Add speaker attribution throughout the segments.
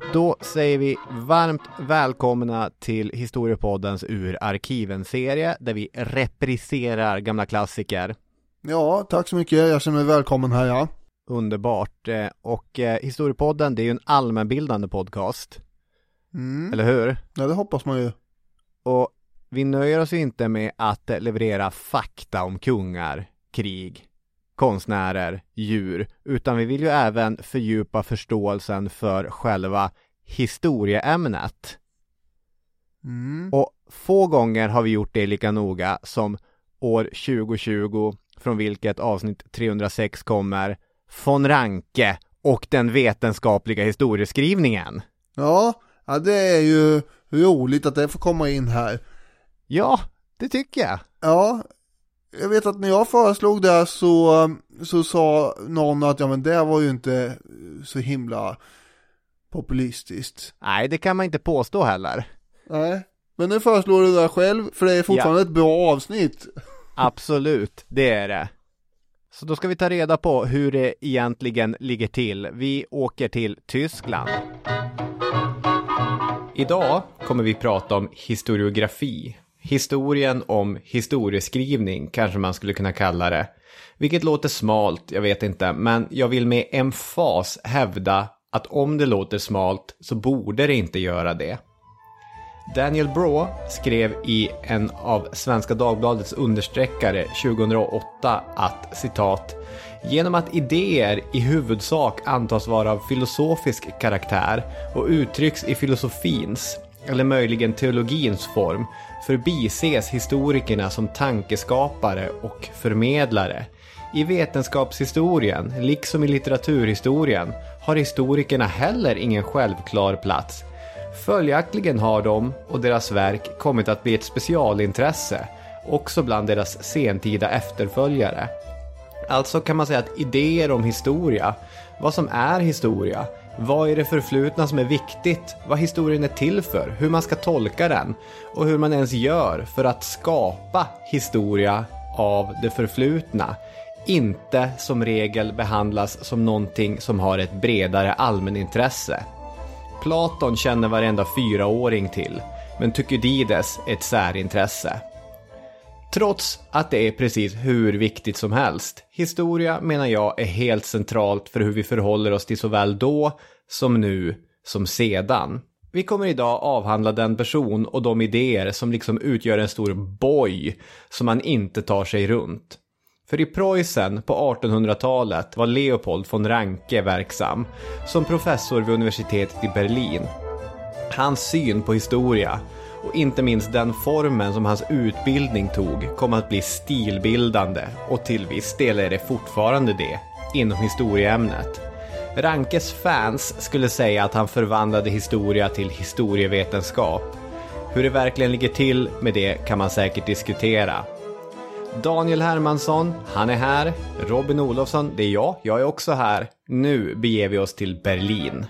Speaker 1: Då säger vi varmt välkomna till Historiepoddens Ur arkiven-serie där vi repriserar gamla klassiker.
Speaker 2: Ja, tack så mycket. Jag känner mig välkommen här, ja.
Speaker 1: Underbart. Och Historiepodden, det är ju en allmänbildande podcast. Eller hur?
Speaker 2: Ja, det hoppas man ju.
Speaker 1: Och vi nöjer oss inte med att leverera fakta om kungar, krig, konstnärer, djur, utan vi vill ju även fördjupa förståelsen för själva historieämnet. Och få gånger har vi gjort det lika noga som år 2020, från vilket avsnitt 306 kommer, von Ranke och den vetenskapliga historieskrivningen.
Speaker 2: Ja, det är ju roligt att det får komma in här.
Speaker 1: Ja, det tycker jag.
Speaker 2: Ja, jag vet att när jag föreslog det så sa någon att ja, men det var ju inte så himla populistiskt.
Speaker 1: Nej, det kan man inte påstå heller.
Speaker 2: Nej, men nu föreslår du det själv, för det är fortfarande ett bra avsnitt.
Speaker 1: Absolut, det är det. Så då ska vi ta reda på hur det egentligen ligger till. Vi åker till Tyskland. Idag kommer vi prata om historiografi. Historien om historieskrivning kanske man skulle kunna kalla det. Vilket låter smalt, jag vet inte. Men jag vill med emfas hävda att om det låter smalt så borde det inte göra det. Daniel Braw skrev i en av Svenska Dagbladets understreckare 2008 att, citat, genom att idéer i huvudsak antas vara av filosofisk karaktär och uttrycks i filosofins eller möjligen teologins form förbises historikerna som tankeskapare och förmedlare. I vetenskapshistorien, liksom i litteraturhistorien, har historikerna heller ingen självklar plats. Följaktligen har de och deras verk kommit att bli ett specialintresse, också bland deras sentida efterföljare. Alltså kan man säga att idéer om historia, vad som är historia, vad är det förflutna som är viktigt, vad historien är till för, hur man ska tolka den och hur man ens gör för att skapa historia av det förflutna, inte som regel behandlas som någonting som har ett bredare allmänintresse. Platon känner varenda 4-åring till, men Thukydides är ett särintresse. Trots att det är precis hur viktigt som helst. Historia, menar jag, är helt centralt för hur vi förhåller oss till såväl då som nu som sedan. Vi kommer idag avhandla den person och de idéer som liksom utgör en stor boj som man inte tar sig runt. För i Preussen på 1800-talet var Leopold von Ranke verksam som professor vid universitetet i Berlin. Hans syn på historia och inte minst den formen som hans utbildning tog kom att bli stilbildande, och till viss del är det fortfarande det inom historieämnet. Rankes fans skulle säga att han förvandlade historia till historievetenskap. Hur det verkligen ligger till med det kan man säkert diskutera. Daniel Hermansson, han är här. Robin Olofsson, det är jag är också här. Nu beger vi oss till Berlin.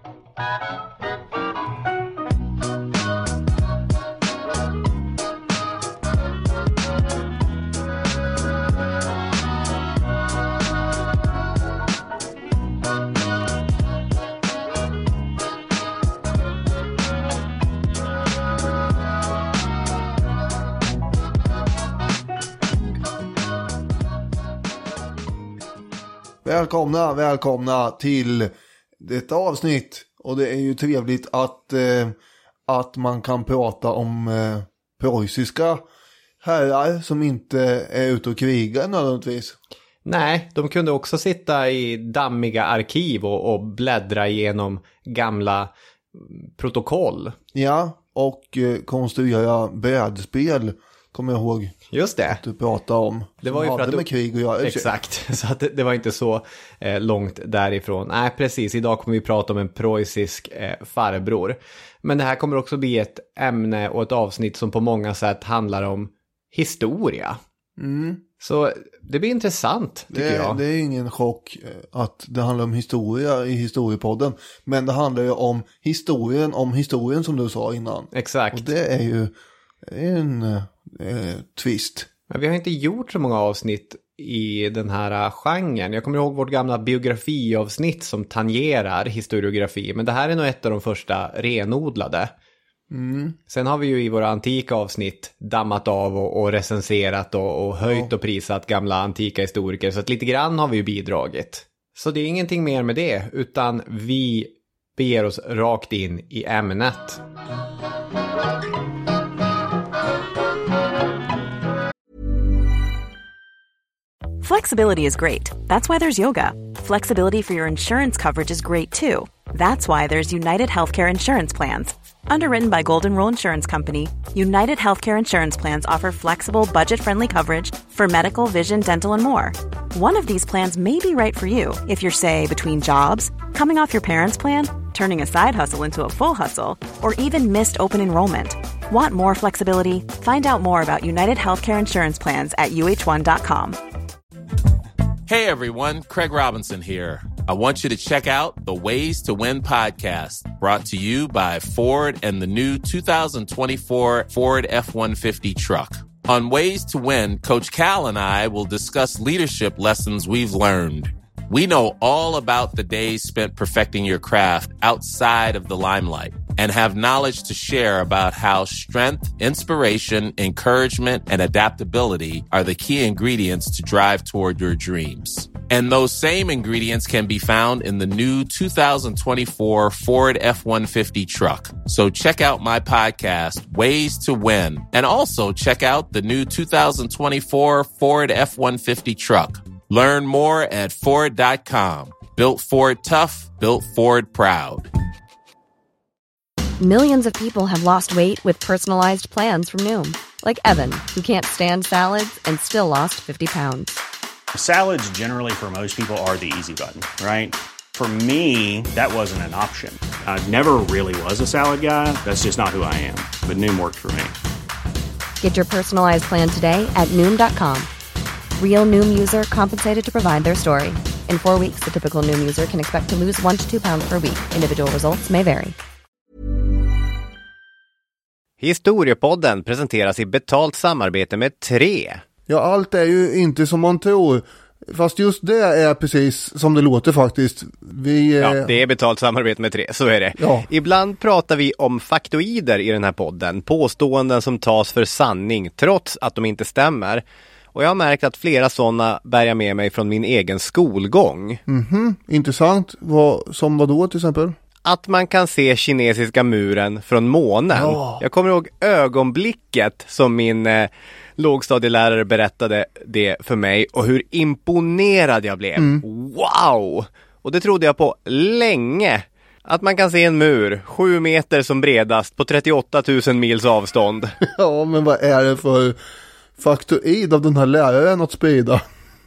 Speaker 2: Välkomna till detta avsnitt. Och det är ju trevligt att man kan prata om preussiska herrar som inte är ute och krigar nödvändigtvis.
Speaker 1: Nej, de kunde också sitta i dammiga arkiv och bläddra igenom gamla protokoll.
Speaker 2: Ja, och konstruera brädspel, kommer jag ihåg.
Speaker 1: Just det.
Speaker 2: Att du pratade om.
Speaker 1: Det var ju för att
Speaker 2: med krig och jag.
Speaker 1: Exakt, så att det var inte så långt därifrån. Nej, precis. Idag kommer vi prata om en preussisk farbror. Men det här kommer också bli ett ämne och ett avsnitt som på många sätt handlar om historia. Så det blir intressant, tycker jag.
Speaker 2: Det är ingen chock att det handlar om historia i historiepodden. Men det handlar ju om historien som du sa innan.
Speaker 1: Exakt.
Speaker 2: Och det är ju en twist.
Speaker 1: Men vi har inte gjort så många avsnitt i den här genren. Jag kommer ihåg vårt gamla biografiavsnitt som tangerar historiografi. Men det här är nog ett av de första renodlade. Sen har vi ju i våra antika avsnitt dammat av och recenserat och höjt och prisat gamla antika historiker. Så att lite grann har vi ju bidragit. Så det är ingenting mer med det, utan vi beger oss rakt in i ämnet.
Speaker 3: Flexibility is great. That's why there's yoga. Flexibility for your insurance coverage is great too. That's why there's United Healthcare Insurance Plans. Underwritten by Golden Rule Insurance Company, United Healthcare Insurance Plans offer flexible, budget-friendly coverage for medical, vision, dental, and more. One of these plans may be right for you if you're, say, between jobs, coming off your parents' plan, turning a side hustle into a full hustle, or even missed open enrollment. Want more flexibility? Find out more about United Healthcare Insurance Plans at uh1.com.
Speaker 4: Hey everyone, Craig Robinson here. I want you to check out the Ways to Win podcast, brought to you by Ford and the new 2024 Ford F-150 truck. On Ways to Win, Coach Cal and I will discuss leadership lessons we've learned. We know all about the days spent perfecting your craft outside of the limelight and have knowledge to share about how strength, inspiration, encouragement, and adaptability are the key ingredients to drive toward your dreams. And those same ingredients can be found in the new 2024 Ford F-150 truck. So check out my podcast, Ways to Win, and also check out the new 2024 Ford F-150 truck. Learn more at Ford.com. Built Ford tough, built Ford proud.
Speaker 5: Millions of people have lost weight with personalized plans from Noom. Like Evan, who can't stand salads and still lost 50 pounds.
Speaker 6: Salads generally for most people are the easy button, right? For me, that wasn't an option. I never really was a salad guy. That's just not who I am. But Noom worked for me.
Speaker 5: Get your personalized plan today at Noom.com. Real Noom user compensated to provide their story. In 4 weeks, the typical Noom user can expect to lose 1 to 2 pounds per week. Individual results may vary.
Speaker 1: Historiepodden presenteras i betalt samarbete med 3.
Speaker 2: Ja, allt är ju inte som man tror. Fast just det är precis som det låter faktiskt.
Speaker 1: Ja, det är betalt samarbete med 3, så är det.
Speaker 2: Ja.
Speaker 1: Ibland pratar vi om faktoider i den här podden. Påståenden som tas för sanning trots att de inte stämmer. Och jag har märkt att flera sådana bär jag med mig från min egen skolgång.
Speaker 2: Intressant. Som vad då till exempel?
Speaker 1: Att man kan se kinesiska muren från månen.
Speaker 2: Ja.
Speaker 1: Jag kommer ihåg ögonblicket som min lågstadielärare berättade det för mig. Och hur imponerad jag blev. Wow! Och det trodde jag på länge. Att man kan se en mur 7 meter som bredast på 38 000 mils avstånd.
Speaker 2: Ja, men vad är det för faktoid av den här läraren att sprida?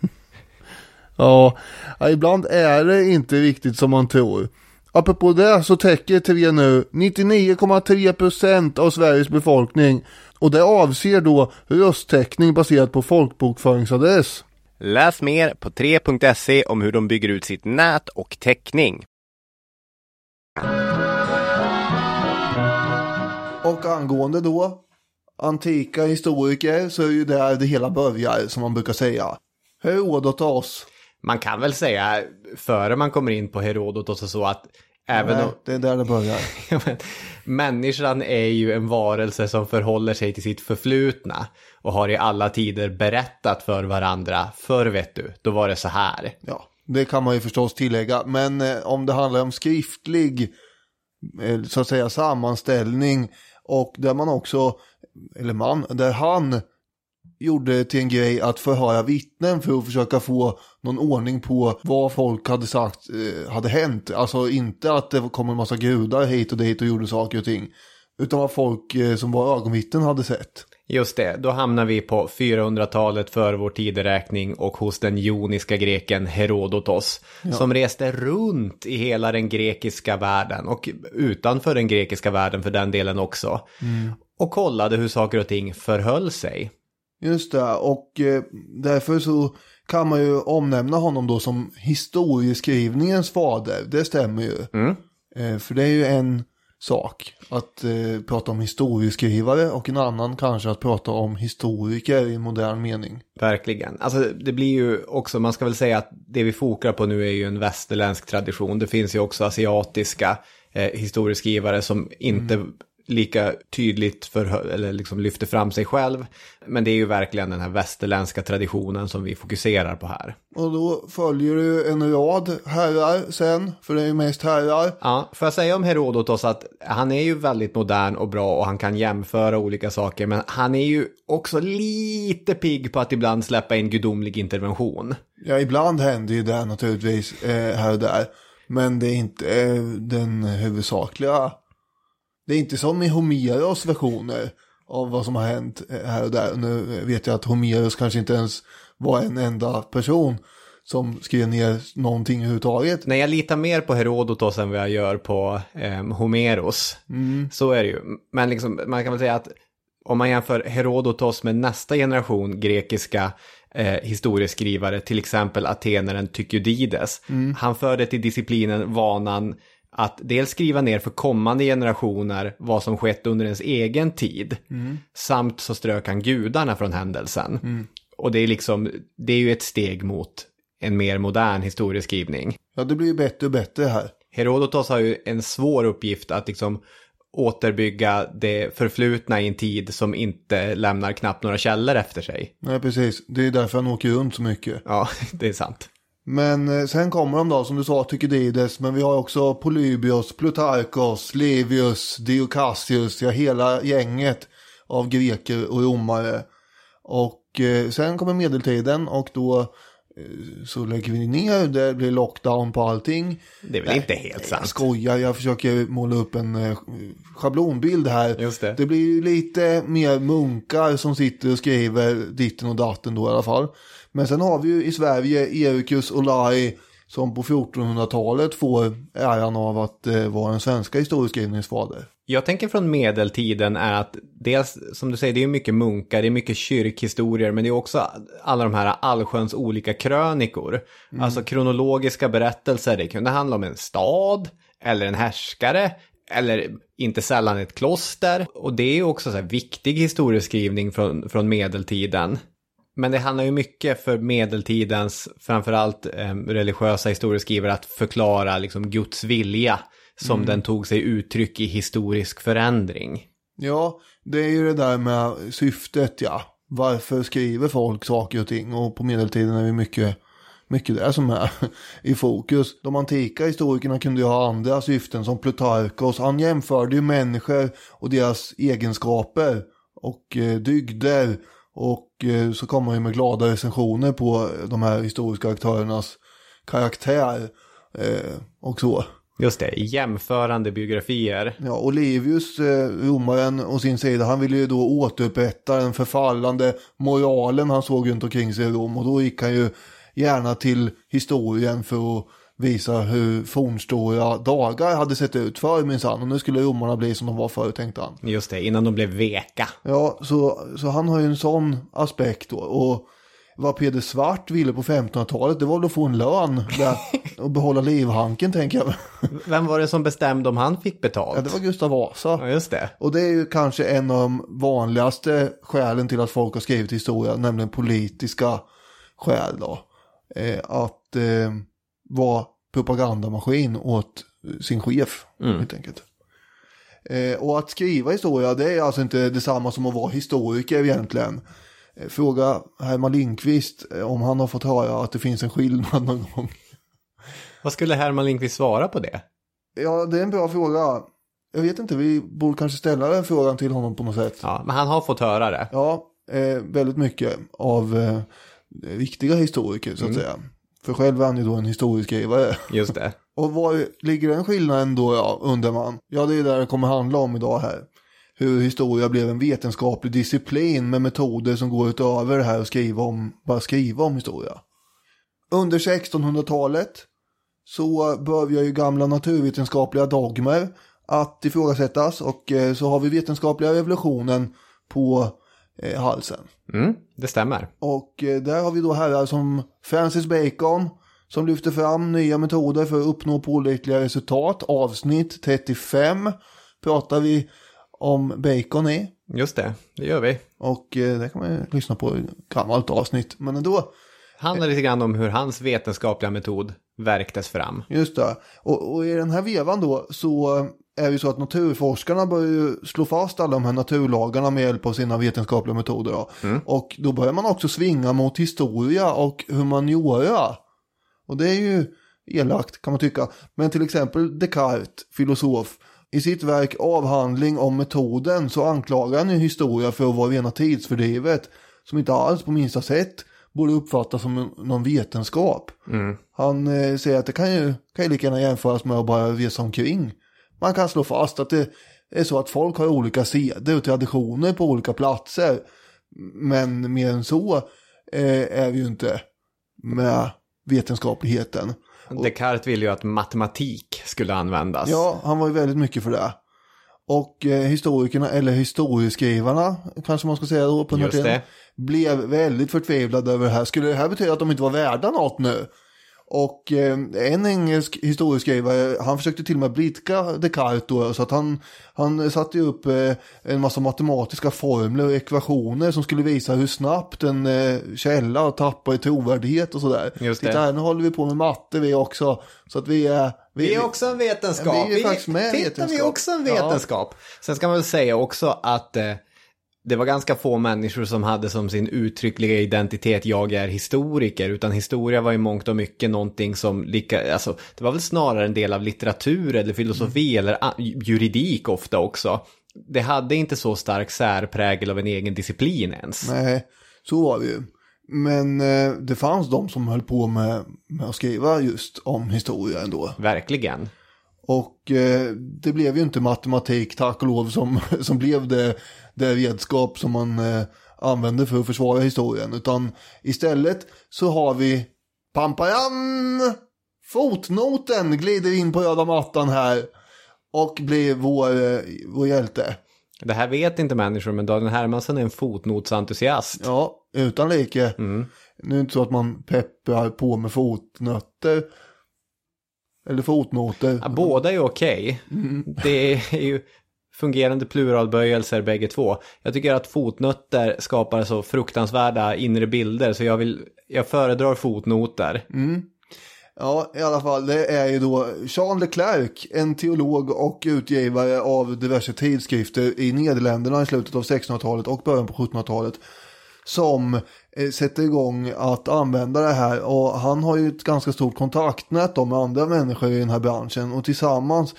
Speaker 2: Ja, ibland är det inte riktigt som man tror. Apropå det så täcker TV nu 99,3% av Sveriges befolkning. Och det avser då rösttäckning baserat på folkbokföringsadress.
Speaker 1: Läs mer på 3.se om hur de bygger ut sitt nät och täckning.
Speaker 2: Och angående då antika historiker så är ju där det hela börjar, som man brukar säga. Herodotos.
Speaker 1: Man kan väl säga, före man kommer in på Herodotos och så, att även om...
Speaker 2: det är där det börjar.
Speaker 1: Människan är ju en varelse som förhåller sig till sitt förflutna och har i alla tider berättat för varandra. Förr vet du, då var det så här.
Speaker 2: Ja, det kan man ju förstås tillägga. Men om det handlar om skriftlig så att säga sammanställning, och där man också, där han gjorde till en grej att förhöra vittnen för att försöka få någon ordning på vad folk hade sagt hade hänt. Alltså inte att det kom en massa gudar hit och dit och gjorde saker och ting, utan vad folk som var ögonvittnen hade sett.
Speaker 1: Just det, då hamnar vi på 400-talet för vår tideräkning och hos den joniska greken Herodotos, som reste runt i hela den grekiska världen och utanför den grekiska världen för den delen också. Och kollade hur saker och ting förhöll sig. Just det, och därför så kan man ju omnämna honom då som historieskrivningens fader. Det stämmer ju. För det är ju
Speaker 2: sak. Att prata om historieskrivare och en annan kanske att prata om historiker i modern mening.
Speaker 1: Verkligen. Alltså det blir ju också, man ska väl säga att det vi fokar på nu är ju en västerländsk tradition. Det finns ju också asiatiska historieskrivare som inte lika tydligt eller liksom lyfter fram sig själv. Men det är ju verkligen den här västerländska traditionen som vi fokuserar på här.
Speaker 2: Och då följer du en rad herrar sen, för det är ju mest herrar.
Speaker 1: Ja, får jag säga om Herodotos att han är ju väldigt modern och bra och han kan jämföra olika saker. Men han är ju också lite pigg på att ibland släppa in gudomlig intervention.
Speaker 2: Ja, ibland händer ju det naturligtvis här och där. Men det är inte den huvudsakliga. Det är inte som i Homeros versioner av vad som har hänt här och där. Nu vet jag att Homeros kanske inte ens var en enda person som skrev ner någonting överhuvudtaget.
Speaker 1: Nej, jag litar mer på Herodotos än vad jag gör på Homeros. Så är det ju. Men liksom, man kan väl säga att om man jämför Herodotos med nästa generation grekiska historieskrivare, till exempel atenaren Thukydides. Han förde till disciplinen vanan att dels skriva ner för kommande generationer vad som skett under ens egen tid. Samt så strök han gudarna från händelsen. Och det är liksom, det är ju ett steg mot en mer modern historieskrivning.
Speaker 2: Ja, det blir ju bättre och bättre här.
Speaker 1: Herodotos har ju en svår uppgift att liksom återbygga det förflutna i en tid som inte lämnar knappt några källor efter sig.
Speaker 2: Nej, precis. Det är därför han åker runt så mycket.
Speaker 1: Ja, det är sant.
Speaker 2: Men sen kommer de då, som du sa, Thukydides, men vi har också Polybios, Plutarkos, Livius, Diocassius, ja, hela gänget av greker och romare. Och sen kommer medeltiden och då så lägger vi ner, det blir lockdown på allting.
Speaker 1: Det är väl inte helt sant.
Speaker 2: Jag skojar, jag försöker måla upp en schablonbild här.
Speaker 1: Just det.
Speaker 2: Det blir lite mer munkar som sitter och skriver ditten och datten då i alla fall. Men sen har vi ju i Sverige Ericus Olai som på 1400-talet får äran av att vara en svenska historieskrivningsfader.
Speaker 1: Jag tänker från medeltiden är att dels, som du säger, det är mycket munkar, det är mycket kyrkhistorier, men det är också alla de här allsköns olika krönikor. Alltså kronologiska berättelser, det kunde handla om en stad eller en härskare eller inte sällan ett kloster. Och det är också så här viktig historieskrivning från medeltiden. Men det handlar ju mycket för medeltidens, framförallt religiösa historieskrivare, att förklara liksom Guds vilja som den tog sig uttryck i historisk förändring. Ja,
Speaker 2: det är ju det där med syftet, ja. Varför skriver folk saker och ting? Och på medeltiden är det mycket det som är i fokus. De antika historikerna kunde ju ha andra syften, som Plutarkos. Han jämförde ju människor och deras egenskaper och dygder. Och så kommer man ju med glada recensioner på de här historiska aktörernas karaktär och så.
Speaker 1: Just det, jämförande biografier.
Speaker 2: Ja, Olivius, romaren och sin sida, han ville ju då återupprätta den förfallande moralen han såg runt omkring sig i Rom. Och då gick han ju gärna till historien för att visa hur fornstora dagar hade sett ut för minsann. Och nu skulle romarna bli som de var förr, tänkte han.
Speaker 1: Just det, innan de blev veka.
Speaker 2: Ja, så han har ju en sån aspekt då. Och vad Peder Svart ville på 1500-talet, det var att få en lön och behålla livhanken, tänker jag.
Speaker 1: Vem var det som bestämde om han fick betalt?
Speaker 2: Ja, det var Gustav Vasa.
Speaker 1: Ja, just det.
Speaker 2: Och det är ju kanske en av de vanligaste skälen till att folk har skrivit historia, nämligen politiska skäl då. Att vara propagandamaskin åt sin chef, helt enkelt. Och att skriva historia, det är alltså inte detsamma som att vara historiker egentligen. Fråga Herman Lindqvist om han har fått höra att det finns en skillnad någon gång.
Speaker 1: Vad skulle Herman Lindqvist svara på det?
Speaker 2: Ja, det är en bra fråga. Jag vet inte, vi borde kanske ställa den frågan till honom på något sätt.
Speaker 1: Ja, men han har fått höra det.
Speaker 2: Ja, väldigt mycket av viktiga historiker så att säga. För själv är han ju då en historieskrivare.
Speaker 1: Just det.
Speaker 2: Och var ligger den skillnaden då, ja, undrar man? Ja, det är där det kommer handla om idag här. Hur historia blev en vetenskaplig disciplin med metoder som går utöver det här och bara skriva om historia. Under 1600-talet så börjar ju gamla naturvetenskapliga dogmer att ifrågasättas, och så har vi vetenskapliga revolutionen på halsen.
Speaker 1: Det stämmer.
Speaker 2: Och där har vi då herrar som Francis Bacon som lyfter fram nya metoder för att uppnå pålitliga resultat. Avsnitt 35 pratar vi om bacon i.
Speaker 1: Just det gör vi.
Speaker 2: Och det kan man ju lyssna på i ett gammalt avsnitt. Men ändå.
Speaker 1: Handlar lite grann om hur hans vetenskapliga metod verktes fram.
Speaker 2: Just det. Och i den här vevan då så är det så att naturforskarna börjar ju slå fast alla de här naturlagarna med hjälp av sina vetenskapliga metoder. Då. Och då börjar man också svinga mot historia och humaniora. Och det är ju elakt kan man tycka. Men till exempel Descartes, filosof, i sitt verk Avhandling om metoden så anklagar han ju historia för att vara rena tidsfördrivet som inte alls på minsta sätt borde uppfattas som någon vetenskap. Han säger att det kan ju lika gärna jämföras med att bara resa omkring. Man kan slå fast att det är så att folk har olika seder och traditioner på olika platser. Men mer än så är vi ju inte med vetenskapligheten.
Speaker 1: Descartes ville ju att matematik skulle användas.
Speaker 2: Ja, han var ju väldigt mycket för det. Och historikerna, eller historieskrivarna kanske man ska säga då på den här tiden, blev väldigt förtvivlade över det här. Skulle det här betyda att de inte var värda något nu? Och en engelsk historieskrivare, han försökte till och med blidka Descartes då, så att han satte upp en massa matematiska formler och ekvationer som skulle visa hur snabbt en källa tappar i trovärdighet och sådär.
Speaker 1: Just det.
Speaker 2: Titta här, nu håller vi på med matte vi också, så att vi är
Speaker 1: också en vetenskap.
Speaker 2: Vi är faktiskt med
Speaker 1: vetenskap. Vi är också en vetenskap. Ja. Sen ska man väl säga också att det var ganska få människor som hade som sin uttryckliga identitet jag är historiker, utan historia var i mångt och mycket någonting som det var väl snarare en del av litteratur eller filosofi eller juridik ofta också. Det hade inte så stark särprägel av en egen disciplin ens.
Speaker 2: Nej, så var det ju. Men det fanns de som höll på med att skriva just om historia ändå.
Speaker 1: Verkligen.
Speaker 2: Och det blev ju inte matematik, tack och lov, som blev det redskap som man använde för att försvara historien. Utan istället så har vi pampajam, fotnoten glider in på röda mattan här och blir vår hjälte.
Speaker 1: Det här vet inte människor, men Daniel Hermansson är en fotnotsentusiast.
Speaker 2: Ja, utan like. Nu är det inte så att man pepprar på med fotnötter. Eller fotnoter.
Speaker 1: Ja, båda är okej. Det är ju fungerande pluralböjelser bägge två. Jag tycker att fotnötter skapar så fruktansvärda inre bilder, så jag föredrar fotnoter.
Speaker 2: Ja, i alla fall, det är ju då Jean Leclerc, en teolog och utgivare av diverse tidskrifter i Nederländerna i slutet av 1600-talet och början på 1700-talet, som sätter igång att använda det här. Och han har ju ett ganska stort kontaktnät med andra människor i den här branschen, och tillsammans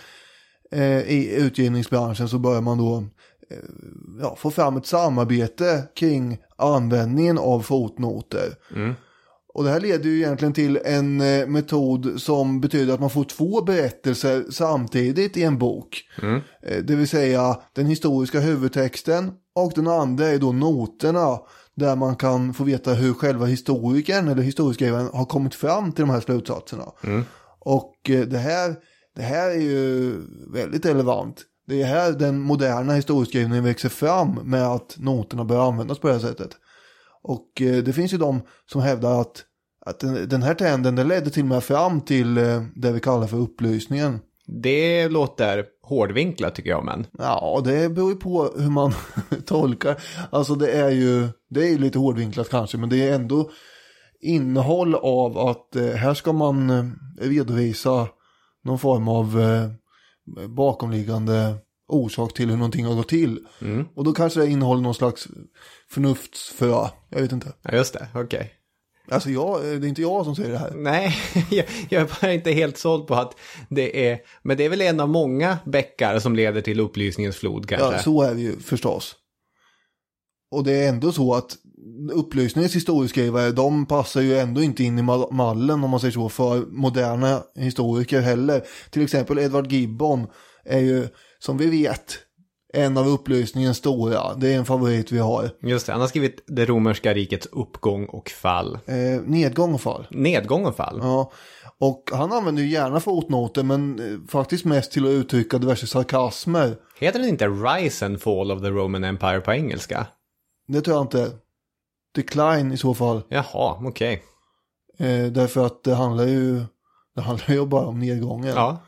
Speaker 2: i utgivningsbranschen så börjar man då få fram ett samarbete kring användningen av fotnoter. Och det här leder ju egentligen till en metod som betyder att man får två berättelser samtidigt i en bok. Det vill säga den historiska huvudtexten, och den andra är då noterna, där man kan få veta hur själva historikern eller historieskrivaren har kommit fram till de här slutsatserna. Och det här är ju väldigt relevant. Det är här den moderna historieskrivningen växer fram, med att noterna börjar användas på det här sättet. Och det finns ju de som hävdar att den här trenden, den ledde till och med fram till det vi kallar för upplysningen.
Speaker 1: Det låter hårdvinklat tycker jag, men.
Speaker 2: Ja, det beror ju på hur man tolkar. Alltså det är ju lite hårdvinklat kanske, men det är ändå innehåll av att här ska man redovisa någon form av bakomliggande orsak till hur någonting har gått till. Och då kanske det innehåller någon slags förnuftsfrö. Jag vet inte.
Speaker 1: Ja, just det. Okej.
Speaker 2: Alltså det är inte jag som säger det här.
Speaker 1: Nej, jag är bara inte helt såld på att det är. Men det är väl en av många bäckar som leder till upplysningens flod kanske.
Speaker 2: Ja, så är det ju förstås. Och det är ändå så att upplysningens historieskrivare, de passar ju ändå inte in i mallen, om man säger så, för moderna historiker heller. Till exempel Edward Gibbon är ju, som vi vet, en av upplysningens stora. Det är en favorit vi har.
Speaker 1: Just det, han har skrivit det romerska rikets uppgång och fall.
Speaker 2: Nedgång och fall.
Speaker 1: Nedgång och fall?
Speaker 2: Ja, och han använder ju gärna fotnoter, men faktiskt mest till att uttrycka diverse sarkasmer.
Speaker 1: Heter den inte Rise and Fall of the Roman Empire på engelska?
Speaker 2: Det tror jag inte. Decline i så fall.
Speaker 1: Jaha, okej.
Speaker 2: Därför att det handlar ju bara om nedgången.
Speaker 1: Ja.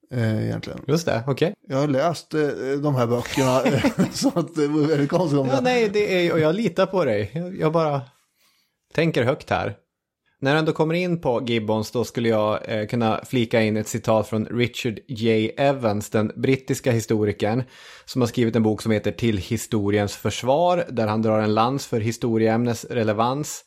Speaker 2: egentligen.
Speaker 1: Just det, okej.
Speaker 2: Jag har läst de här böckerna så att det var väldigt konstigt om
Speaker 1: Ja, nej, det är, och jag litar på dig. Jag bara tänker högt här. När jag ändå kommer in på Gibbons då skulle jag kunna flika in ett citat från Richard J. Evans, den brittiska historikern som har skrivit en bok som heter Till historiens försvar, där han drar en lans för historieämnes relevans.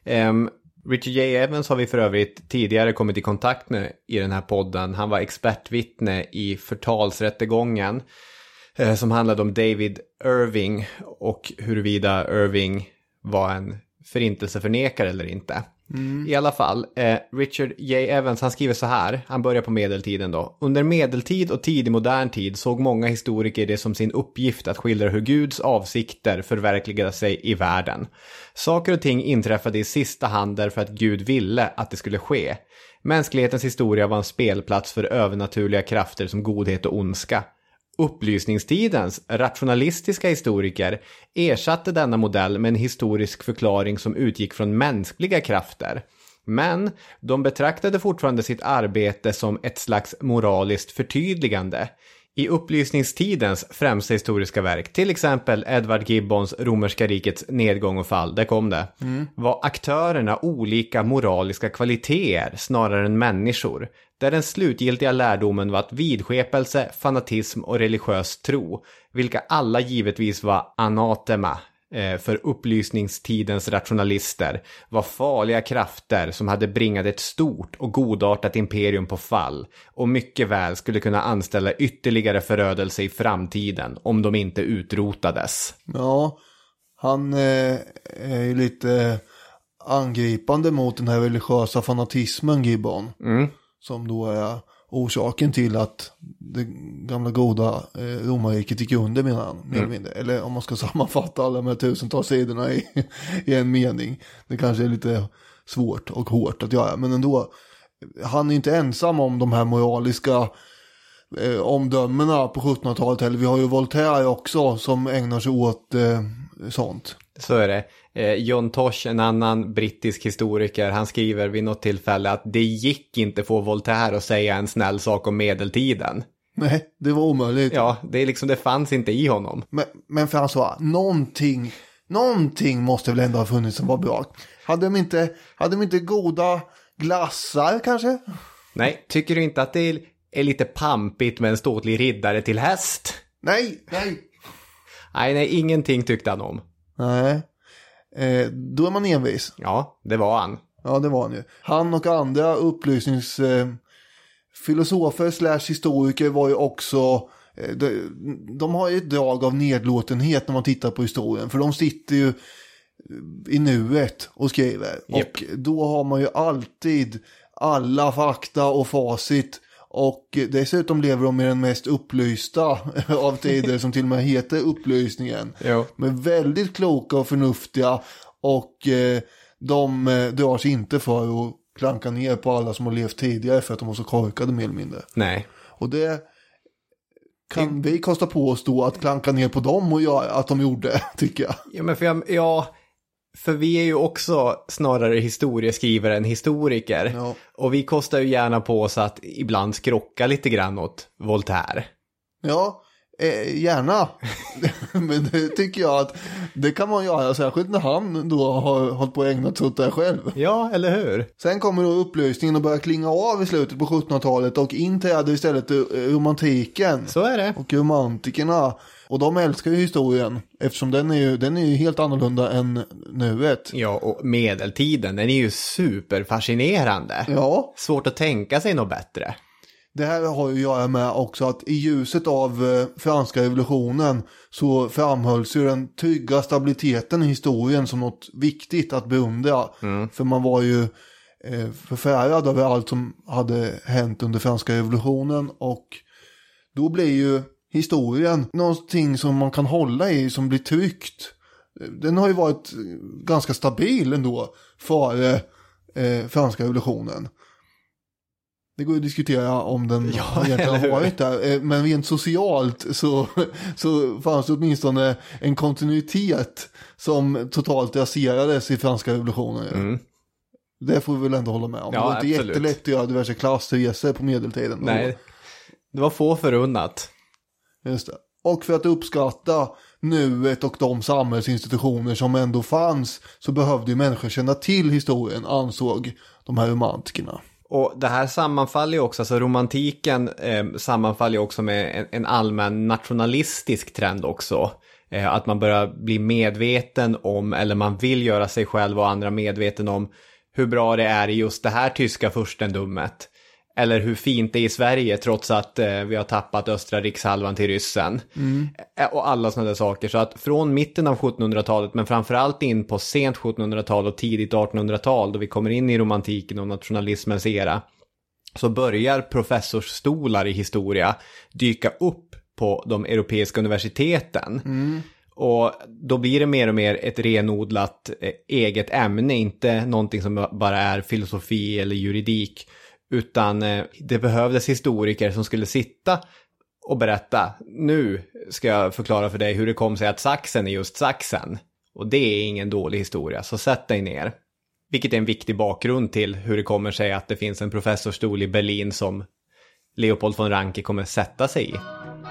Speaker 1: Richard J. Evans har vi för övrigt tidigare kommit i kontakt med i den här podden. Han var expertvittne i förtalsrättegången som handlade om David Irving och huruvida Irving var en förintelseförnekare eller inte. I alla fall, Richard J. Evans, han skriver så här, han börjar på medeltiden då. Under medeltid och tidig modern tid såg många historiker det som sin uppgift att skildra hur Guds avsikter förverkligade sig i världen. Saker och ting inträffade i sista hand därför att Gud ville att det skulle ske. Mänsklighetens historia var en spelplats för övernaturliga krafter som godhet och ondska. Upplysningstidens rationalistiska historiker ersatte denna modell med en historisk förklaring som utgick från mänskliga krafter. Men de betraktade fortfarande sitt arbete som ett slags moraliskt förtydligande. I upplysningstidens främsta historiska verk, till exempel Edward Gibbons Romerska rikets nedgång och fall, där kom det, var aktörerna olika moraliska kvaliteter snarare än människor, där den slutgiltiga lärdomen var att vidskepelse, fanatism och religiös tro, vilka alla givetvis var anatema för upplysningstidens rationalister, var farliga krafter som hade bringat ett stort och godartat imperium på fall och mycket väl skulle kunna anställa ytterligare förödelse i framtiden om de inte utrotades.
Speaker 2: Ja, han är ju lite angripande mot den här religiösa fanatismen, Gibbon. Som då är orsaken till att det gamla goda romarriket gick under, menar han, mer eller mindre. Eller om man ska sammanfatta alla de här tusentals sidorna i en mening. Det kanske är lite svårt och hårt att göra, men ändå. Han är inte ensam om de här moraliska omdömena på 1700-talet. Eller vi har ju Voltaire också som ägnar sig åt sånt.
Speaker 1: Så är det. John Tosh, en annan brittisk historiker, han skriver vid något tillfälle att det gick inte få Voltaire att säga en snäll sak om medeltiden.
Speaker 2: Nej, det var omöjligt.
Speaker 1: Ja, det fanns inte i honom.
Speaker 2: Men för han sa, någonting måste väl ändå ha funnits som var bra. Hade de inte goda glassar kanske?
Speaker 1: Nej, tycker du inte att det är lite pampigt med en ståtlig riddare till häst?
Speaker 2: Nej.
Speaker 1: Nej, ingenting tyckte han om.
Speaker 2: Nej. Då är man envis.
Speaker 1: Ja, det var han.
Speaker 2: Ja, det var han ju. Han och andra upplysningsfilosofer / historiker var ju också... De har ju ett drag av nedlåtenhet när man tittar på historien. För de sitter ju i nuet och skriver. Yep. Och då har man ju alltid alla fakta och facit. Och dessutom lever de med den mest upplysta av tider som till och med heter upplysningen.
Speaker 1: Jo.
Speaker 2: Men väldigt kloka och förnuftiga, och de drar sig inte för att klanka ner på alla som har levt tidigare för att de var så korkade mer eller mindre.
Speaker 1: Nej.
Speaker 2: Och det kan vi kosta på oss då att klanka ner på dem och göra att de gjorde, tycker jag.
Speaker 1: Ja, men för vi är ju också snarare historieskrivare än historiker.
Speaker 2: Ja.
Speaker 1: Och vi kostar ju gärna på oss att ibland skrocka lite grann åt Voltaire.
Speaker 2: Ja, gärna. Men det tycker jag att det kan man göra, särskilt när han då har hållit på att ägna sig åt det själv.
Speaker 1: Ja, eller hur?
Speaker 2: Sen kommer då upplysningen och börjar klinga av i slutet på 1700-talet och inträder istället romantiken.
Speaker 1: Så är det.
Speaker 2: Och romantikerna. Och de älskar ju historien, eftersom den är ju helt annorlunda än nuet.
Speaker 1: Ja, och medeltiden, den är ju superfascinerande.
Speaker 2: Ja.
Speaker 1: Svårt att tänka sig något bättre.
Speaker 2: Det här har ju att göra med också att i ljuset av franska revolutionen så framhölls ju den trygga stabiliteten i historien som något viktigt att beundra. För man var ju förfärad över allt som hade hänt under franska revolutionen, och då blir ju historien någonting som man kan hålla i, som blir tryggt. Den har ju varit ganska stabil ändå före franska revolutionen. Det går ju att diskutera om den egentligen har varit där. Men rent socialt så fanns det åtminstone en kontinuitet som totalt raserades i franska revolutionen. Det får vi väl ändå hålla med om.
Speaker 1: Ja,
Speaker 2: det var inte
Speaker 1: absolut.
Speaker 2: jättelätt att göra diverse klassresor på medeltiden.
Speaker 1: Nej. Det var få förunnat.
Speaker 2: Just det. Och för att uppskatta nuet och de samhällsinstitutioner som ändå fanns så behövde ju människor känna till historien, ansåg de här romantikerna.
Speaker 1: Och det här sammanfaller ju också, alltså romantiken sammanfaller ju också med en allmän nationalistisk trend också. Att man börjar bli medveten om, eller man vill göra sig själv och andra medveten om hur bra det är i just det här tyska furstendömet. Eller hur fint det är i Sverige trots att vi har tappat östra rikshalvan till ryssen. Och alla sådana där saker. Så att från mitten av 1700-talet, men framförallt in på sent 1700-tal och tidigt 1800-tal, då vi kommer in i romantiken och nationalismens era, så börjar professorsstolar i historia dyka upp på de europeiska universiteten. Och då blir det mer och mer ett renodlat eget ämne, inte någonting som bara är filosofi eller juridik. Utan det behövdes historiker som skulle sitta och berätta, nu ska jag förklara för dig hur det kom sig att Sachsen är just Sachsen. Och det är ingen dålig historia, så sätt dig ner. Vilket är en viktig bakgrund till hur det kommer sig att det finns en professorstol i Berlin som Leopold von Ranke kommer sätta sig i.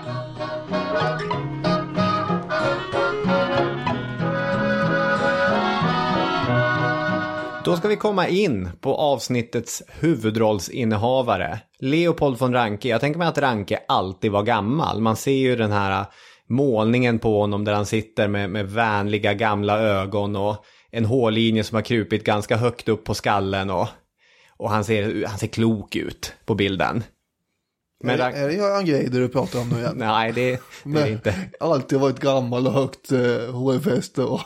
Speaker 1: Då ska vi komma in på avsnittets huvudrollsinnehavare, Leopold von Ranke. Jag tänker mig att Ranke alltid var gammal. Man ser ju den här målningen på honom där han sitter med vänliga gamla ögon och en hårlinje som har krupit ganska högt upp på skallen. Och han ser klok ut på bilden. Men
Speaker 2: är det Göran Greider du pratar om nu igen?
Speaker 1: Nej, det är inte.
Speaker 2: Alltid varit gammal och högt hårfäste och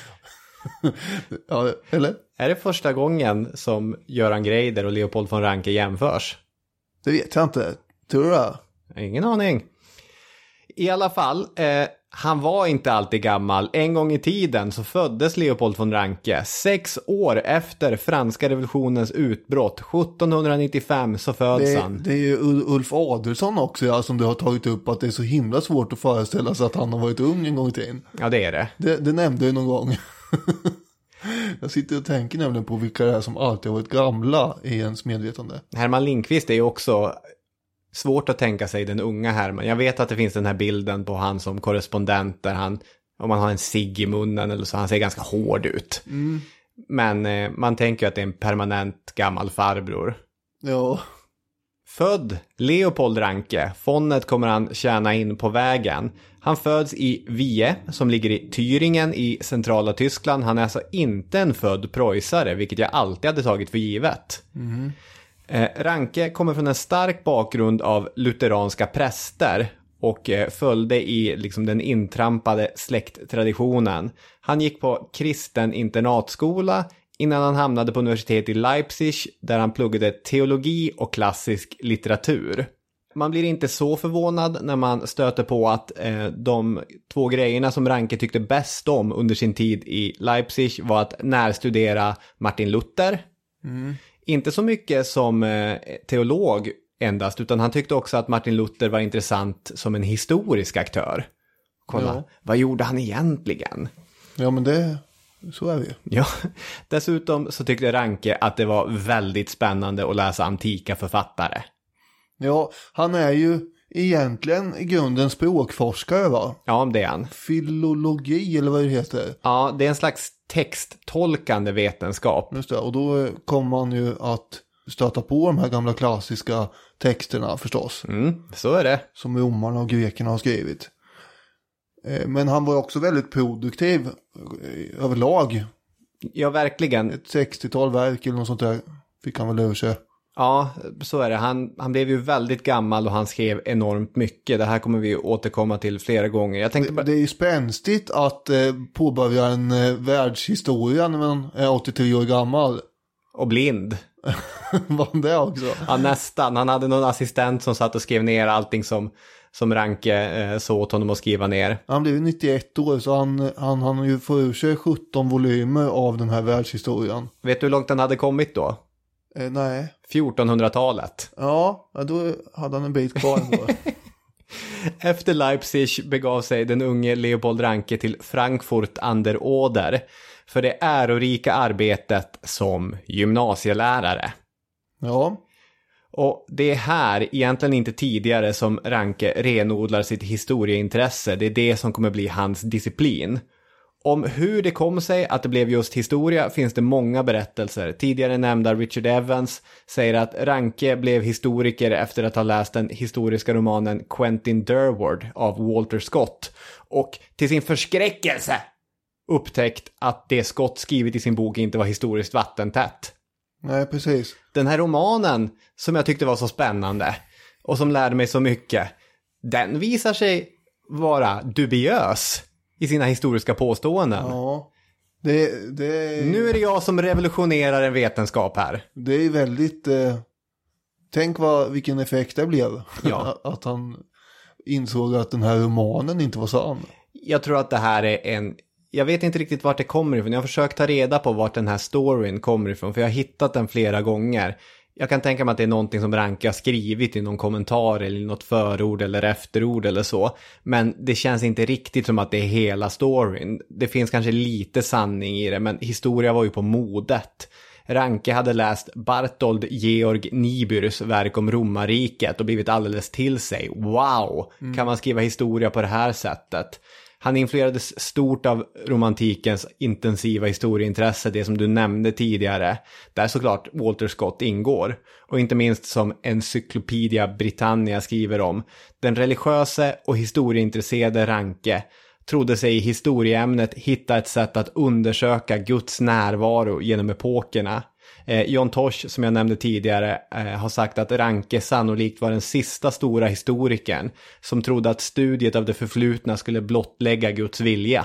Speaker 2: ja, eller?
Speaker 1: Är det första gången som Göran Greider och Leopold von Ranke jämförs?
Speaker 2: Det vet jag inte. Tror du det?
Speaker 1: Ingen aning. I alla fall, han var inte alltid gammal. En gång i tiden så föddes Leopold von Ranke. 6 år efter franska revolutionens utbrott. 1795 så föds han.
Speaker 2: Det är ju Ulf Adelsohn också, ja, som du har tagit upp, att det är så himla svårt att föreställa sig att han har varit ung en gång i tiden.
Speaker 1: Ja, det är det.
Speaker 2: Det nämnde jag någon gång. Jag sitter och tänker nämligen på vilka det är som alltid har varit gamla i ens medvetande.
Speaker 1: Herman Lindqvist är ju också svårt att tänka sig den unga Herman. Jag vet att det finns den här bilden på han som korrespondent där han, om man har en cigg i munnen eller så, han ser ganska hård ut. Men man tänker att det är en permanent gammal farbror.
Speaker 2: Ja.
Speaker 1: Född Leopold Ranke, fondet kommer han tjäna in på vägen. Han föds i Vie som ligger i Thüringen i centrala Tyskland. Han är alltså inte en född preussare, vilket jag alltid hade tagit för givet. Ranke kommer från en stark bakgrund av lutheranska präster och följde i liksom den intrampade släkttraditionen. Han gick på kristen internatskola innan han hamnade på universitet i Leipzig där han pluggade teologi och klassisk litteratur. Man blir inte så förvånad när man stöter på att de 2 grejerna som Ranke tyckte bäst om under sin tid i Leipzig var att närstudera Martin Luther. Inte så mycket som teolog endast, utan han tyckte också att Martin Luther var intressant som en historisk aktör. Kolla, vad gjorde han egentligen?
Speaker 2: Ja, men så är det ju.
Speaker 1: Ja, dessutom så tyckte Ranke att det var väldigt spännande att läsa antika författare.
Speaker 2: Ja, han är ju egentligen i grunden språkforskare, va?
Speaker 1: Ja, det är han.
Speaker 2: Filologi eller vad det heter.
Speaker 1: Ja, det är en slags texttolkande vetenskap.
Speaker 2: Just det, och då kommer man ju att stöta på de här gamla klassiska texterna förstås.
Speaker 1: Så är det.
Speaker 2: Som romarna och grekerna har skrivit. Men han var också väldigt produktiv överlag.
Speaker 1: Ja, verkligen.
Speaker 2: Ett 60-tal verk eller något sånt där fick han väl över sig.
Speaker 1: Ja, så är det. Han blev ju väldigt gammal och han skrev enormt mycket. Det här kommer vi återkomma till flera gånger. Jag tänkte bara...
Speaker 2: Det är ju spänstigt att påbörja en världshistoria när man är 83 år gammal.
Speaker 1: Och blind.
Speaker 2: Var det också?
Speaker 1: Ja, nästan. Han hade någon assistent som satt och skrev ner allting som Ranke så åt honom att skriva ner.
Speaker 2: Han blev 91 år så han ju får ur sig 17 volymer av den här världshistorien.
Speaker 1: Vet du hur långt den hade kommit då?
Speaker 2: Nej.
Speaker 1: 1400-talet.
Speaker 2: Ja, då hade han en bit kvar ändå.
Speaker 1: Efter Leipzig begav sig den unge Leopold Ranke till Frankfurt an der Oder för det ärorika arbetet som gymnasielärare.
Speaker 2: Ja.
Speaker 1: Och det är här, egentligen inte tidigare, som Ranke renodlar sitt historieintresse. Det är det som kommer bli hans disciplin. Om hur det kom sig att det blev just historia finns det många berättelser. Tidigare nämnda Richard Evans säger att Ranke blev historiker efter att ha läst den historiska romanen Quentin Durward av Walter Scott. Och till sin förskräckelse upptäckt att det Scott skrivit i sin bok inte var historiskt vattentätt.
Speaker 2: Nej, precis.
Speaker 1: Den här romanen som jag tyckte var så spännande och som lärde mig så mycket, den visar sig vara dubiös i sina historiska påståenden.
Speaker 2: Ja,
Speaker 1: Nu är det jag som revolutionerar en vetenskap här.
Speaker 2: Det är väldigt... tänk vilken effekt det blev.
Speaker 1: Ja.
Speaker 2: Att han insåg att den här romanen inte var sann.
Speaker 1: Jag tror att det här är jag vet inte riktigt vart det kommer ifrån. Jag har försökt ta reda på vart den här storyn kommer ifrån. För jag har hittat den flera gånger. Jag kan tänka mig att det är någonting som Ranke har skrivit i någon kommentar eller i något förord eller efterord eller så. Men det känns inte riktigt som att det är hela storyn. Det finns kanske lite sanning i det, men historia var ju på modet. Ranke hade läst Barthold Georg Niebuhrs verk om romarriket och blivit alldeles till sig. Wow! Kan man skriva historia på det här sättet? Han influerades stort av romantikens intensiva historieintresse, det som du nämnde tidigare, där såklart Walter Scott ingår. Och inte minst som Encyclopedia Britannia skriver om, den religiöse och historieintresserade Ranke trodde sig i historieämnet hitta ett sätt att undersöka Guds närvaro genom epokerna. John Tosh, som jag nämnde tidigare, har sagt att Ranke sannolikt var den sista stora historikern som trodde att studiet av det förflutna skulle blottlägga Guds vilja.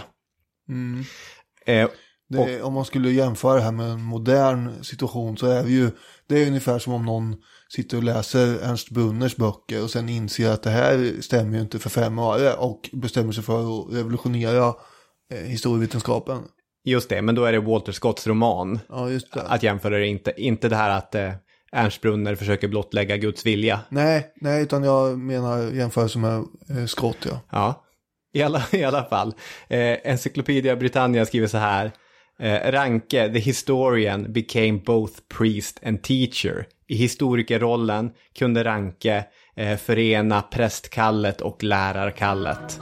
Speaker 2: Om man skulle jämföra det här med en modern situation så är det är ungefär som om någon sitter och läser Ernst Brunners böcker och sen inser att det här stämmer ju inte för 5 år och bestämmer sig för att revolutionera historievetenskapen.
Speaker 1: Just det, men då är det Walter Scotts roman.
Speaker 2: Ja, just det.
Speaker 1: Att jämföra det, inte det här att Ernst Brunner försöker blottlägga Guds vilja.
Speaker 2: Nej, utan jag menar jämförelse med Scott, ja.
Speaker 1: Ja, i alla fall. Encyclopedia Britannia skriver så här. Ranke, the historian, became both priest and teacher. I historikerrollen kunde Ranke förena prästkallet och lärarkallet.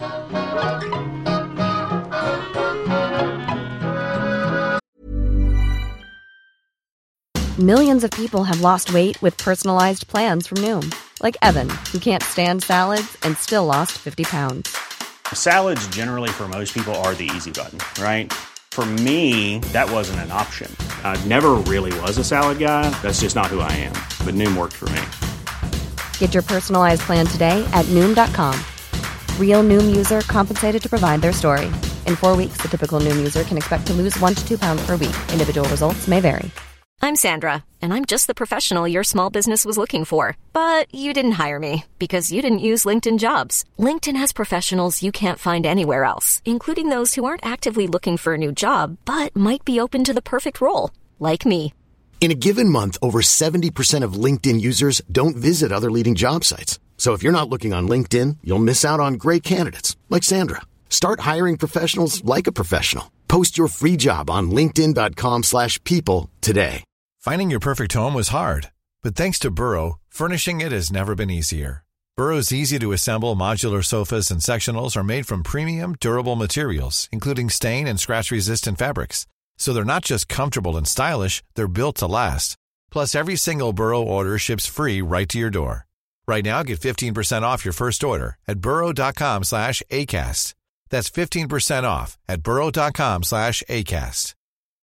Speaker 5: Millions of people have lost weight with personalized plans from Noom. Like Evan, who can't stand salads and still lost 50 pounds.
Speaker 6: Salads generally for most people are the easy button, right? For me, that wasn't an option. I never really was a salad guy. That's just not who I am. But Noom worked for me.
Speaker 5: Get your personalized plan today at Noom.com. Real Noom user compensated to provide their story. In 4 weeks, the typical Noom user can expect to lose 1 to 2 pounds per week. Individual results may vary.
Speaker 7: I'm Sandra, and I'm just the professional your small business was looking for. But you didn't hire me because you didn't use LinkedIn Jobs. LinkedIn has professionals you can't find anywhere else, including those who aren't actively looking for a new job, but might be open to the perfect role, like me.
Speaker 8: In a given month, over 70% of LinkedIn users don't visit other leading job sites. So if you're not looking on LinkedIn, you'll miss out on great candidates, like Sandra. Start hiring professionals like a professional. Post your free job on linkedin.com/people today.
Speaker 9: Finding your perfect home was hard, but thanks to Burrow, furnishing it has never been easier. Burrow's easy-to-assemble modular sofas and sectionals are made from premium, durable materials, including stain and scratch-resistant fabrics. So they're not just comfortable and stylish, they're built to last. Plus, every single Burrow order ships free right to your door. Right now, get 15% off your first order at burrow.com/ACAST. That's 15% off at burrow.com/ACAST.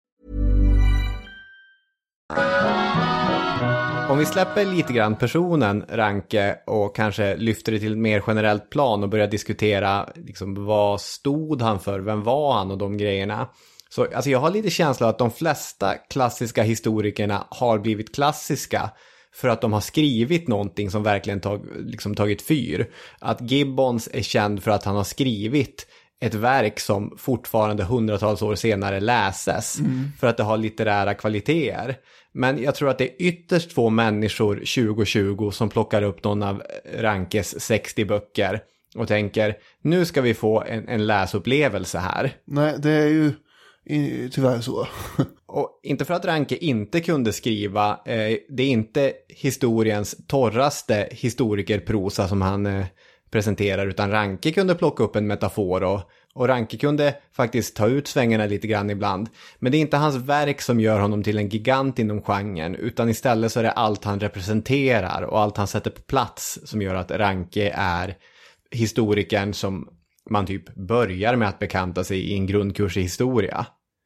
Speaker 1: Om vi släpper lite grann personen Ranke och kanske lyfter det till ett mer generellt plan och börjar diskutera liksom, vad stod han för, vem var han och de grejerna. Så alltså, jag har lite känsla att de flesta klassiska historikerna har blivit klassiska för att de har skrivit någonting som verkligen tagit fyr. Att Gibbons är känd för att han har skrivit ett verk som fortfarande hundratals år senare läses för att det har litterära kvaliteter. Men jag tror att det är ytterst få människor 2020 som plockar upp någon av Rankes 60 böcker och tänker, nu ska vi få en läsupplevelse här.
Speaker 2: Nej, det är ju tyvärr så.
Speaker 1: Och inte för att Ranke inte kunde skriva, det är inte historiens torraste historikerprosa som han presenterar, utan Ranke kunde plocka upp en metafor och Ranke kunde faktiskt ta ut svängarna lite grann ibland. Men det är inte hans verk som gör honom till en gigant inom genren, utan istället så är det allt han representerar och allt han sätter på plats som gör att Ranke är historikern som man typ börjar med att bekanta sig i en grundkurs i historia.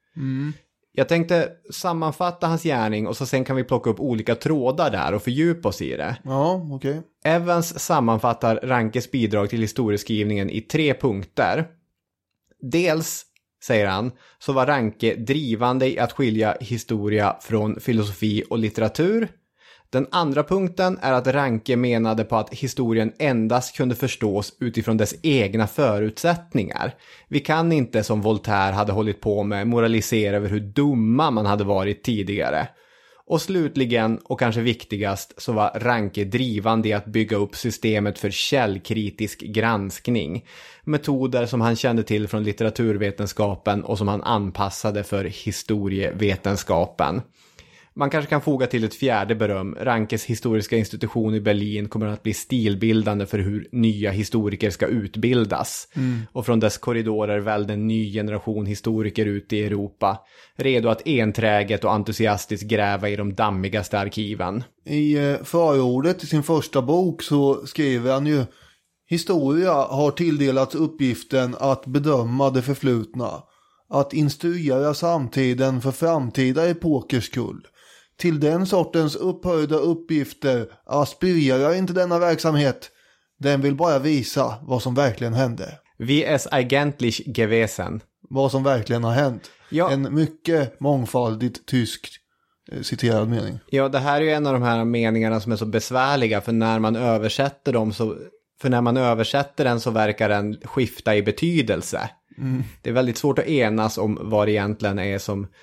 Speaker 1: Jag tänkte sammanfatta hans gärning och så sen kan vi plocka upp olika trådar där och fördjupa oss i det.
Speaker 2: Ja, okej.
Speaker 1: Evans sammanfattar Rankes bidrag till historieskrivningen i 3 punkter. Dels, säger han, så var Ranke drivande i att skilja historia från filosofi och litteratur. Den andra punkten är att Ranke menade på att historien endast kunde förstås utifrån dess egna förutsättningar. Vi kan inte, som Voltaire hade hållit på med, moralisera över hur dumma man hade varit tidigare. Och slutligen, och kanske viktigast, så var Ranke drivande i att bygga upp systemet för källkritisk granskning. Metoder som han kände till från litteraturvetenskapen och som han anpassade för historievetenskapen. Man kanske kan foga till ett fjärde beröm. Rankes historiska institution i Berlin kommer att bli stilbildande för hur nya historiker ska utbildas. Och från dess korridorer välde en ny generation historiker ut i Europa, redo att enträget och entusiastiskt gräva i de dammigaste arkiven.
Speaker 2: I förordet till sin första bok så skriver han ju: historia har tilldelats uppgiften att bedöma det förflutna, att instruera samtiden för framtida epokers skull. Till den sortens upphöjda uppgifter aspirerar inte denna verksamhet. Den vill bara visa vad som verkligen hände.
Speaker 1: Wie es eigentlich gewesen.
Speaker 2: Vad som verkligen har hänt.
Speaker 1: Ja.
Speaker 2: En mycket mångfaldigt tysk citerad mening.
Speaker 1: Ja, det här är ju en av de här meningarna som är så besvärliga, för när man översätter dem så... För när man översätter den så verkar den skifta i betydelse. Det är väldigt svårt att enas om vad det egentligen är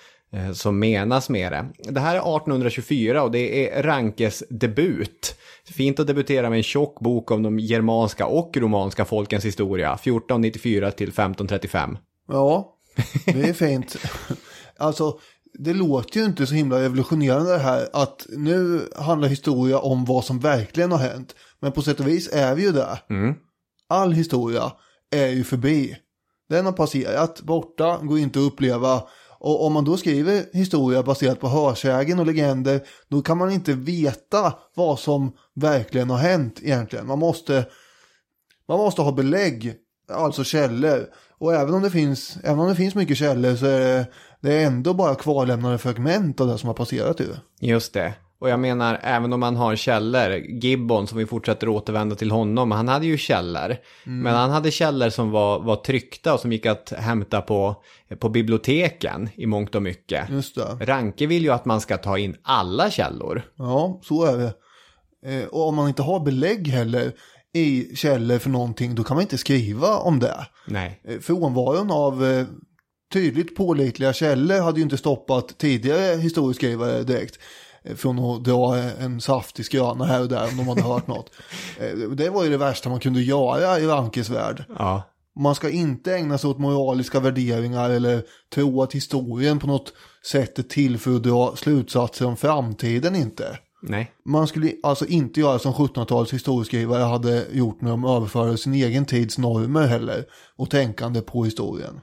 Speaker 1: som menas med det. Det här är 1824 och det är Rankes debut. Fint att debutera med en tjock bok om de germanska och romanska folkens historia. 1494 till 1535.
Speaker 2: Ja, det är fint. Alltså, det låter ju inte så himla revolutionerande det här att nu handlar historia om vad som verkligen har hänt. Men på sätt och vis är vi ju där. All historia är ju förbi. Den har passerat, borta, går inte att uppleva. Och om man då skriver historia baserat på hörsägen och legender, då kan man inte veta vad som verkligen har hänt egentligen. Man måste ha belägg, alltså källor. Och även om det finns mycket källor så är det ändå bara kvarlämnade fragment av det som har passerat ju.
Speaker 1: Just det. Och jag menar, även om man har källor, Gibbon som vi fortsätter återvända till honom, han hade ju källor. Men han hade källor som var tryckta och som gick att hämta på biblioteken i mångt och mycket.
Speaker 2: Just det.
Speaker 1: Ranke vill ju att man ska ta in alla källor.
Speaker 2: Ja, så är det. Och om man inte har belägg heller i källor för någonting, då kan man inte skriva om det.
Speaker 1: Nej.
Speaker 2: Frånvaron av tydligt pålitliga källor hade ju inte stoppat tidigare historieskrivare direkt från att dra en saftig skröna här och där om de hade hört något. Det var ju det värsta man kunde göra i Rankes värld.
Speaker 1: Ja.
Speaker 2: Man ska inte ägna sig åt moraliska värderingar eller tro att historien på något sätt är till för att dra slutsatser om framtiden inte.
Speaker 1: Nej.
Speaker 2: Man skulle alltså inte göra som 1700-talets historieskrivare hade gjort när de överförde sin egen tids normer heller och tänkande på historien.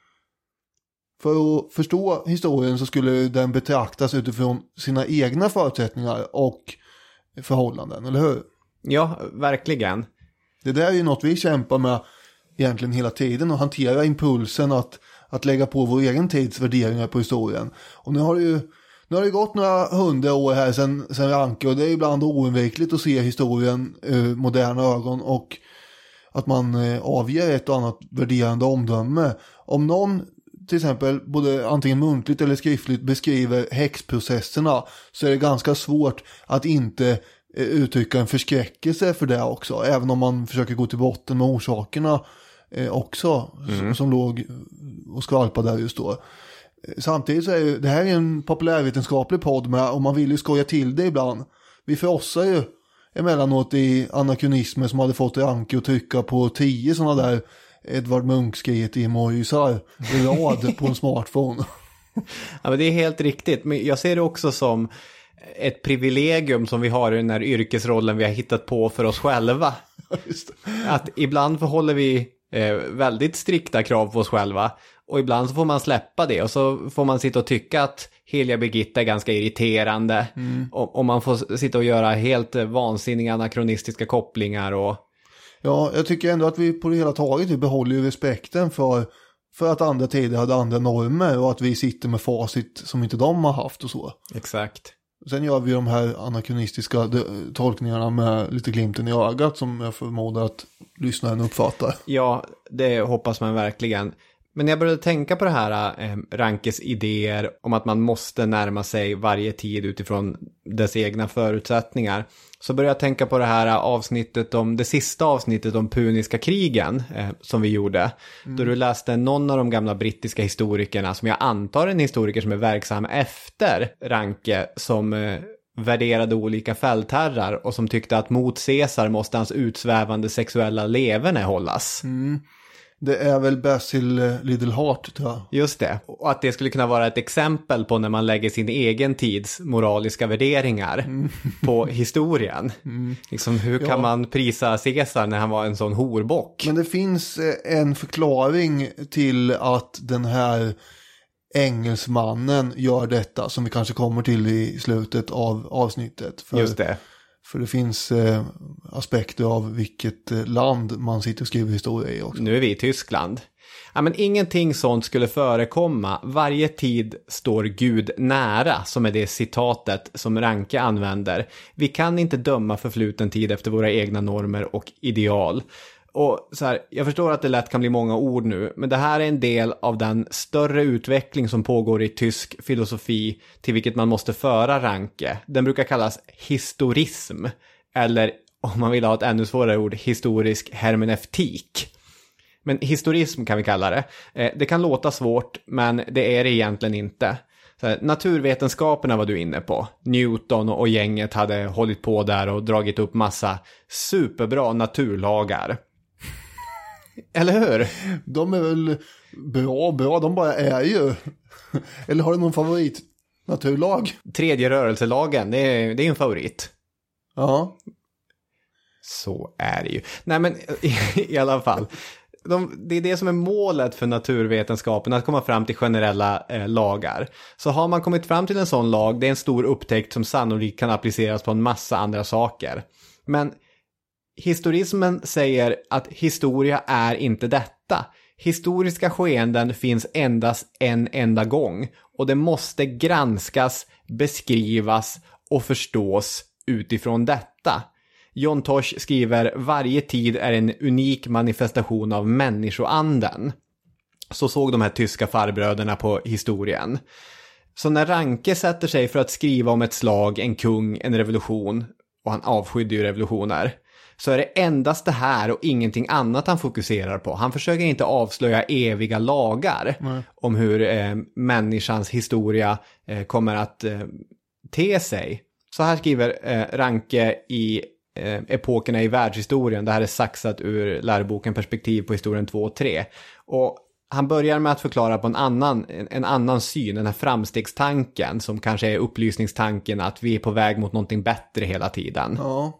Speaker 2: För att förstå historien så skulle den betraktas utifrån sina egna förutsättningar och förhållanden, eller hur?
Speaker 1: Ja, verkligen.
Speaker 2: Det där är ju något vi kämpar med egentligen hela tiden, och hantera impulsen att lägga på vår egen tids värderingar på historien. Och nu har det gått några 100 år här sedan Ranke, och det är ibland oundvikligt att se historien ur moderna ögon och att man avger ett och annat värderande omdöme. Om någon till exempel både antingen muntligt eller skriftligt beskriver häxprocesserna, så är det ganska svårt att inte uttrycka en förskräckelse för det också, även om man försöker gå till botten med orsakerna också som låg och skvalpade där just då. Samtidigt så är det här en populärvetenskaplig podd med, och man vill ju skoja till det ibland. Vi frossar ju emellanåt i anakronismer som hade fått Ranke att trycka på 10 sådana där Edvard Munch-skriet i emojisar i rad på en smartphone.
Speaker 1: Ja, men det är helt riktigt. Men jag ser det också som ett privilegium som vi har i den här yrkesrollen vi har hittat på för oss själva.
Speaker 2: Just det.
Speaker 1: Att ibland förhåller vi väldigt strikta krav på oss själva. Och ibland så får man släppa det. Och så får man sitta och tycka att Heliga Birgitta är ganska irriterande. Och man får sitta och göra helt vansinniga anakronistiska kopplingar. Och...
Speaker 2: Ja, jag tycker ändå att vi på det hela taget vi behåller ju respekten för att andra tider hade andra normer. Och att vi sitter med facit som inte de har haft och så.
Speaker 1: Exakt.
Speaker 2: Sen gör vi de här anakronistiska tolkningarna med lite glimten i ögat som jag förmodar att lyssnaren uppfattar.
Speaker 1: Ja, det hoppas man verkligen. Men jag började tänka på det här Rankes idéer om att man måste närma sig varje tid utifrån dess egna förutsättningar. Så började jag tänka på det här avsnittet det sista avsnittet om puniska krigen som vi gjorde. Då du läste någon av de gamla brittiska historikerna som jag antar en historiker som är verksam efter Ranke som värderade olika fältherrar och som tyckte att mot Caesar måste hans utsvävande sexuella leverne hållas.
Speaker 2: Det är väl Basil Liddell Hart, tror jag.
Speaker 1: Just det. Och att det skulle kunna vara ett exempel på när man lägger sin egen tids moraliska värderingar på historien. Liksom, hur kan man prisa Caesar när han var en sån horbock?
Speaker 2: Men det finns en förklaring till att den här engelsmannen gör detta som vi kanske kommer till i slutet av avsnittet.
Speaker 1: Just det.
Speaker 2: För det finns aspekter av vilket land man sitter och skriver historia i också.
Speaker 1: Nu är vi i Tyskland. Ja, men ingenting sånt skulle förekomma. Varje tid står Gud nära, som är det citatet som Ranke använder. Vi kan inte döma förfluten tid efter våra egna normer och ideal. Och så här, jag förstår att det lätt kan bli många ord nu, men det här är en del av den större utveckling som pågår i tysk filosofi till vilket man måste föra Ranke. Den brukar kallas historism, eller om man vill ha ett ännu svårare ord, historisk hermeneutik. Men historism kan vi kalla det. Det kan låta svårt, men det är det egentligen inte. Så här, naturvetenskaperna var du inne på. Newton och gänget hade hållit på där och dragit upp massa superbra naturlagar. Eller hur?
Speaker 2: De är väl bra, de bara är ju. Eller har du någon favorit naturlag?
Speaker 1: Tredje rörelselagen, det är en favorit.
Speaker 2: Ja.
Speaker 1: Så är det ju. Nej, men i alla fall. Det är det som är målet för naturvetenskapen, att komma fram till generella lagar. Så har man kommit fram till en sån lag, det är en stor upptäckt som sannolikt kan appliceras på en massa andra saker. Men historismen säger att historia är inte detta. Historiska skeenden finns endast en enda gång och det måste granskas, beskrivas och förstås utifrån detta. John Tosh skriver: varje tid är en unik manifestation av människoanden. Så såg de här tyska farbröderna på historien. Så när Ranke sätter sig för att skriva om ett slag, en kung, en revolution, och han avskydde ju revolutioner, så är det endast det här och ingenting annat han fokuserar på. Han försöker inte avslöja eviga lagar om hur människans historia kommer att te sig. Så här skriver Ranke i epokerna i världshistorien. Det här är saxat ur läroboken Perspektiv på historien 2 och 3. Och han börjar med att förklara på en annan syn, den här framstegstanken som kanske är upplysningstanken att vi är på väg mot någonting bättre hela tiden.
Speaker 2: Ja.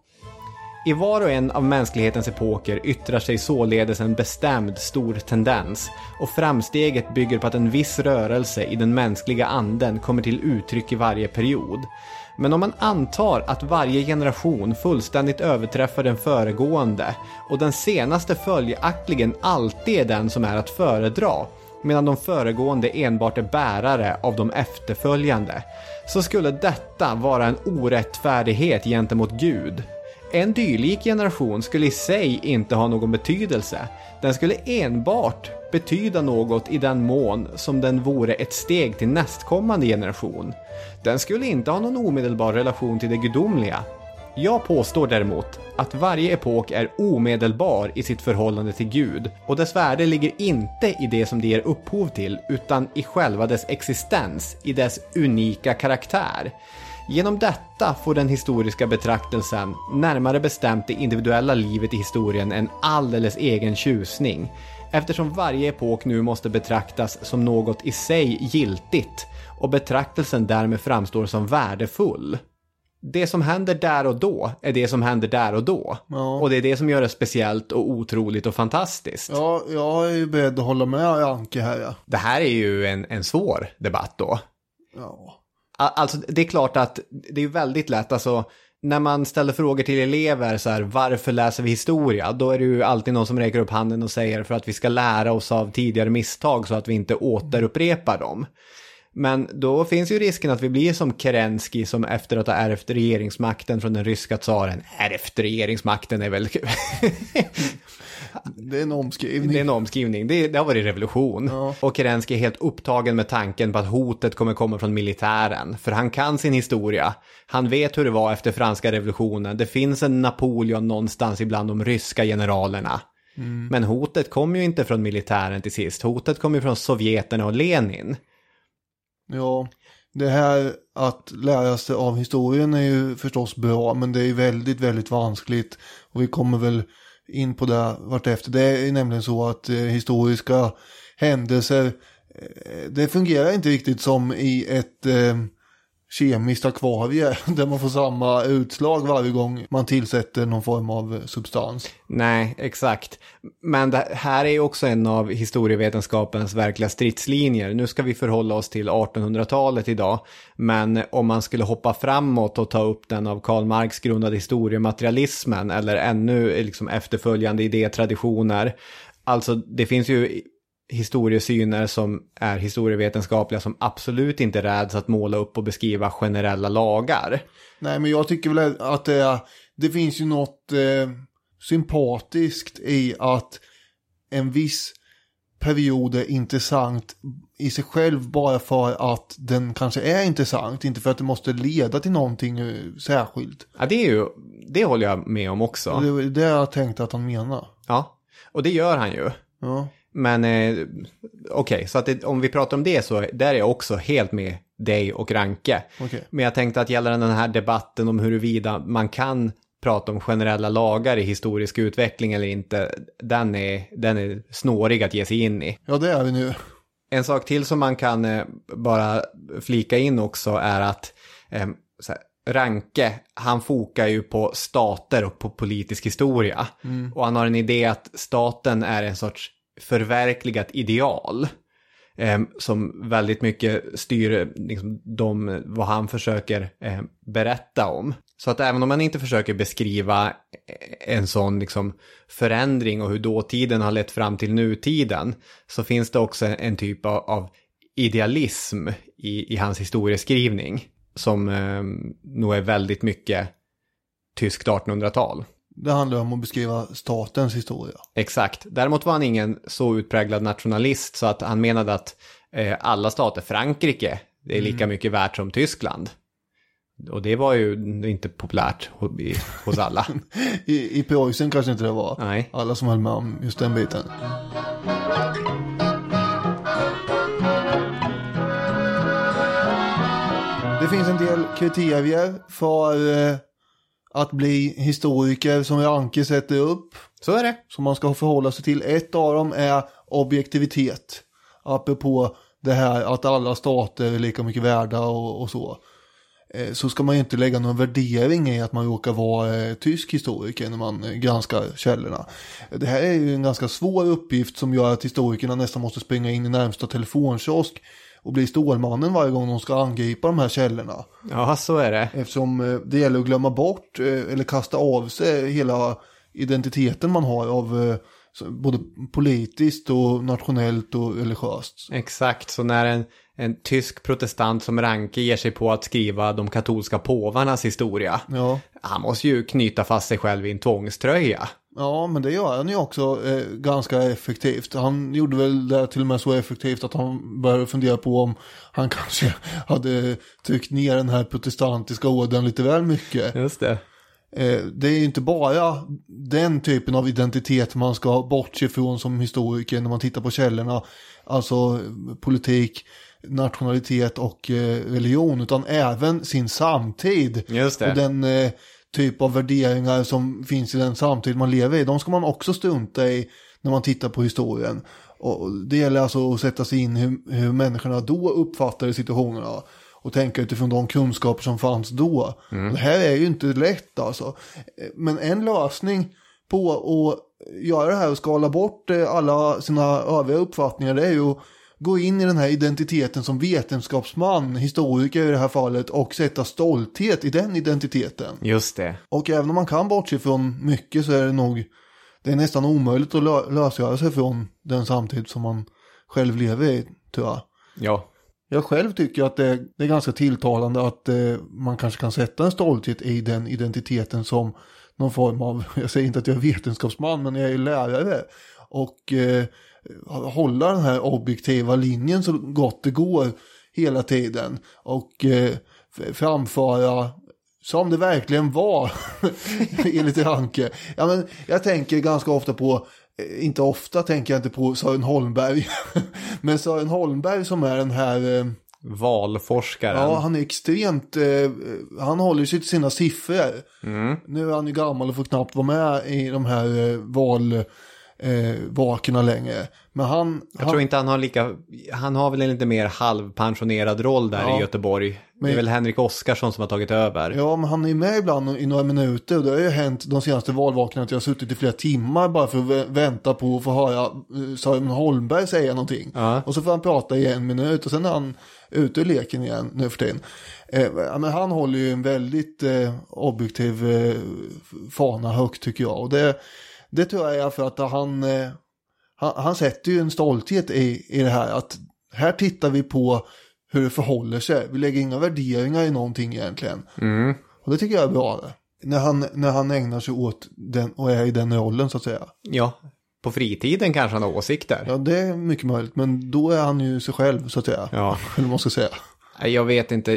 Speaker 1: I var och en av mänsklighetens epoker yttrar sig således en bestämd stor tendens och framsteget bygger på att en viss rörelse i den mänskliga anden kommer till uttryck i varje period. Men om man antar att varje generation fullständigt överträffar den föregående och den senaste följaktligen alltid är den som är att föredra, medan de föregående enbart är bärare av de efterföljande, så skulle detta vara en orättfärdighet gentemot Gud. En dylik generation skulle i sig inte ha någon betydelse. Den skulle enbart betyda något i den mån som den vore ett steg till nästkommande generation. Den skulle inte ha någon omedelbar relation till det gudomliga. Jag påstår däremot att varje epok är omedelbar i sitt förhållande till Gud, och dess värde ligger inte i det som det ger upphov till utan i själva dess existens, i dess unika karaktär. Genom detta får den historiska betraktelsen, närmare bestämt det individuella livet i historien, en alldeles egen tjusning, eftersom varje epok nu måste betraktas som något i sig giltigt och betraktelsen därmed framstår som värdefull. Det som händer där och då är det som händer där och då. Ja. Och det är det som gör det speciellt och otroligt och fantastiskt.
Speaker 2: Ja, jag är ju beredd att hålla med Anke här. Ja.
Speaker 1: Det här är ju en svår debatt då.
Speaker 2: Ja.
Speaker 1: Alltså det är klart att det är väldigt lätt, alltså när man ställer frågor till elever så här, varför läser vi historia? Då är det ju alltid någon som räcker upp handen och säger för att vi ska lära oss av tidigare misstag så att vi inte återupprepar dem. Men då finns ju risken att vi blir som Kerensky som efter att ha ärvt regeringsmakten från den ryska tsaren. Ärvt regeringsmakten är väl...
Speaker 2: Det är en omskrivning.
Speaker 1: Det är en omskrivning. Det har varit revolution. Ja. Och Kerensky är helt upptagen med tanken på att hotet kommer komma från militären. För han kan sin historia. Han vet hur det var efter franska revolutionen. Det finns en Napoleon någonstans ibland de ryska generalerna. Mm. Men hotet kommer ju inte från militären till sist. Hotet kommer ju från sovjeterna och Lenin.
Speaker 2: Ja, det här att lära sig av historien är ju förstås bra, men det är väldigt, väldigt vanskligt. Och vi kommer väl in på det vartefter. Det är nämligen så att historiska händelser, det fungerar inte riktigt som i ett kemiskt akvarie där man får samma utslag varje gång man tillsätter någon form av substans.
Speaker 1: Nej, exakt. Men det här är också en av historievetenskapens verkliga stridslinjer. Nu ska vi förhålla oss till 1800-talet idag, men om man skulle hoppa framåt och ta upp den av Karl Marx grundade historiematerialismen eller ännu liksom efterföljande idétraditioner. Alltså det finns ju historiesyner som är historievetenskapliga som absolut inte räds att måla upp och beskriva generella lagar.
Speaker 2: Nej, men jag tycker väl att det finns ju något sympatiskt i att en viss period är intressant i sig själv bara för att den kanske är intressant, inte för att det måste leda till någonting särskilt.
Speaker 1: Ja, det håller jag med om också.
Speaker 2: Det är jag tänkt att han menar.
Speaker 1: Ja, och det gör han ju.
Speaker 2: Ja.
Speaker 1: Men okej, så att om vi pratar om det så där är jag också helt med dig och Ranke.
Speaker 2: Okay.
Speaker 1: Men jag tänkte att gällande den här debatten om huruvida man kan prata om generella lagar i historisk utveckling eller inte, den är snårig att ge sig in i.
Speaker 2: Ja, det är vi nu.
Speaker 1: En sak till som man kan bara flika in också är att Ranke, han fokar ju på stater och på politisk historia. Mm. Och han har en idé att staten är en sorts förverkligat ideal som väldigt mycket styr liksom, vad han försöker berätta om. Så att även om man inte försöker beskriva en sån liksom, förändring och hur dåtiden har lett fram till nutiden, så finns det också en typ av idealism i hans historieskrivning som nog är väldigt mycket tyskt 1800-tal.
Speaker 2: Det handlar om att beskriva statens historia.
Speaker 1: Exakt. Däremot var han ingen så utpräglad nationalist så att han menade att alla stater, Frankrike, det är lika mycket värt som Tyskland. Och det var ju inte populärt hos alla.
Speaker 2: I Preussen kanske inte det var.
Speaker 1: Nej.
Speaker 2: Alla som höll med om just den biten. Det finns en del kriterier för att bli historiker som Ranke sätter upp.
Speaker 1: Så är det.
Speaker 2: Som man ska förhålla sig till. Ett av dem är objektivitet. Apropå det här att alla stater är lika mycket värda och så. Så ska man ju inte lägga någon värdering i att man råkar vara tysk historiker när man granskar källorna. Det här är ju en ganska svår uppgift som gör att historikerna nästan måste springa in i närmsta telefonkiosk och bli Stålmannen varje gång de ska angripa de här källorna.
Speaker 1: Ja, så är det.
Speaker 2: Eftersom det gäller att glömma bort eller kasta av sig hela identiteten man har av både politiskt och nationellt och religiöst.
Speaker 1: Exakt, så när en tysk protestant som Ranke ger sig på att skriva de katolska påvarnas historia,
Speaker 2: ja.
Speaker 1: Han måste ju knyta fast sig själv i en tvångströja.
Speaker 2: Ja, men det gör han ju också ganska effektivt. Han gjorde väl det till och med så effektivt att han började fundera på om han kanske hade tryckt ner den här protestantiska ådern lite väl mycket.
Speaker 1: Just det.
Speaker 2: Det är ju inte bara den typen av identitet man ska bortse från som historiker när man tittar på källorna. Alltså politik, nationalitet och religion, utan även sin samtid.
Speaker 1: Just det.
Speaker 2: Och den typ av värderingar som finns i den samtid man lever i. De ska man också strunta i när man tittar på historien. Och det gäller alltså att sätta sig in hur människorna då uppfattade situationerna och tänka utifrån de kunskaper som fanns då. Det här är ju inte lätt alltså. Men en lösning på att göra det här och skala bort alla sina övriga uppfattningar, det är ju att gå in i den här identiteten som vetenskapsman, historiker i det här fallet, och sätta stolthet i den identiteten.
Speaker 1: Just det.
Speaker 2: Och även om man kan bortse från mycket så är det är nästan omöjligt att lösgöra sig från den samtid som man själv lever i, tror jag.
Speaker 1: Ja.
Speaker 2: Jag själv tycker att det är ganska tilltalande att man kanske kan sätta en stolthet i den identiteten som någon form av, jag säger inte att jag är vetenskapsman, men jag är lärare, och hålla den här objektiva linjen så gott det går hela tiden och framföra som det verkligen var enligt Ranke. Ja, men jag tänker ganska ofta på, inte ofta tänker jag inte på Sören Holmberg, men Sören Holmberg som är den här
Speaker 1: valforskaren.
Speaker 2: Ja, han är extremt, han håller sig till sina siffror. Nu är han ju gammal och får knappt vara med i de här vakerna längre. Men jag
Speaker 1: tror inte han har väl en lite mer halvpensionerad roll där i Göteborg. Det är väl Henrik Oskarsson som har tagit över.
Speaker 2: Ja, men han är med ibland i några minuter, och det har ju hänt de senaste valvakarna att jag har suttit i flera timmar bara för att vänta på att få höra Sören Holmberg säga någonting. Ja. Och så får han prata i 1 minut och sen är han ute i leken igen nu för tiden. Men han håller ju en väldigt objektiv fana högt, tycker jag. Och det tror jag är för att han sätter ju en stolthet i det här, att här tittar vi på hur det förhåller sig. Vi lägger inga värderingar i någonting egentligen. Och det tycker jag är bra. När han ägnar sig åt den och är i den rollen, så att säga.
Speaker 1: Ja, på fritiden kanske han har åsikter.
Speaker 2: Ja, det är mycket möjligt. Men då är han ju sig själv, så att säga.
Speaker 1: Ja.
Speaker 2: Eller man ska säga.
Speaker 1: Jag vet inte.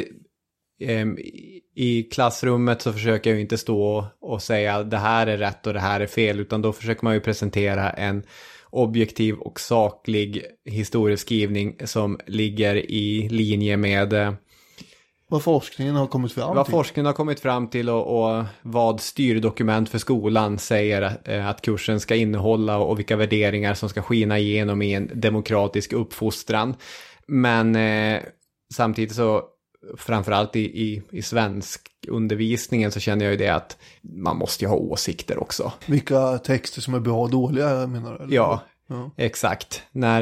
Speaker 1: I klassrummet så försöker jag ju inte stå och säga det här är rätt och det här är fel, utan då försöker man ju presentera en objektiv och saklig historieskrivning som ligger i linje med
Speaker 2: vad forskningen har kommit fram till.
Speaker 1: Vad forskningen har kommit fram till och vad styrdokument för skolan säger att kursen ska innehålla och vilka värderingar som ska skina igenom i en demokratisk uppfostran. Men samtidigt så framförallt i svensk undervisningen så känner jag ju det att man måste ju ha åsikter också.
Speaker 2: Vilka texter som är bra och dåliga, menar du? Eller?
Speaker 1: Ja, exakt.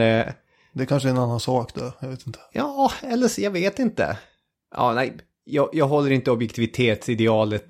Speaker 2: Det kanske är en annan sak där, jag vet inte. Ja,
Speaker 1: eller jag vet inte. Ja, nej, jag håller inte objektivitetsidealet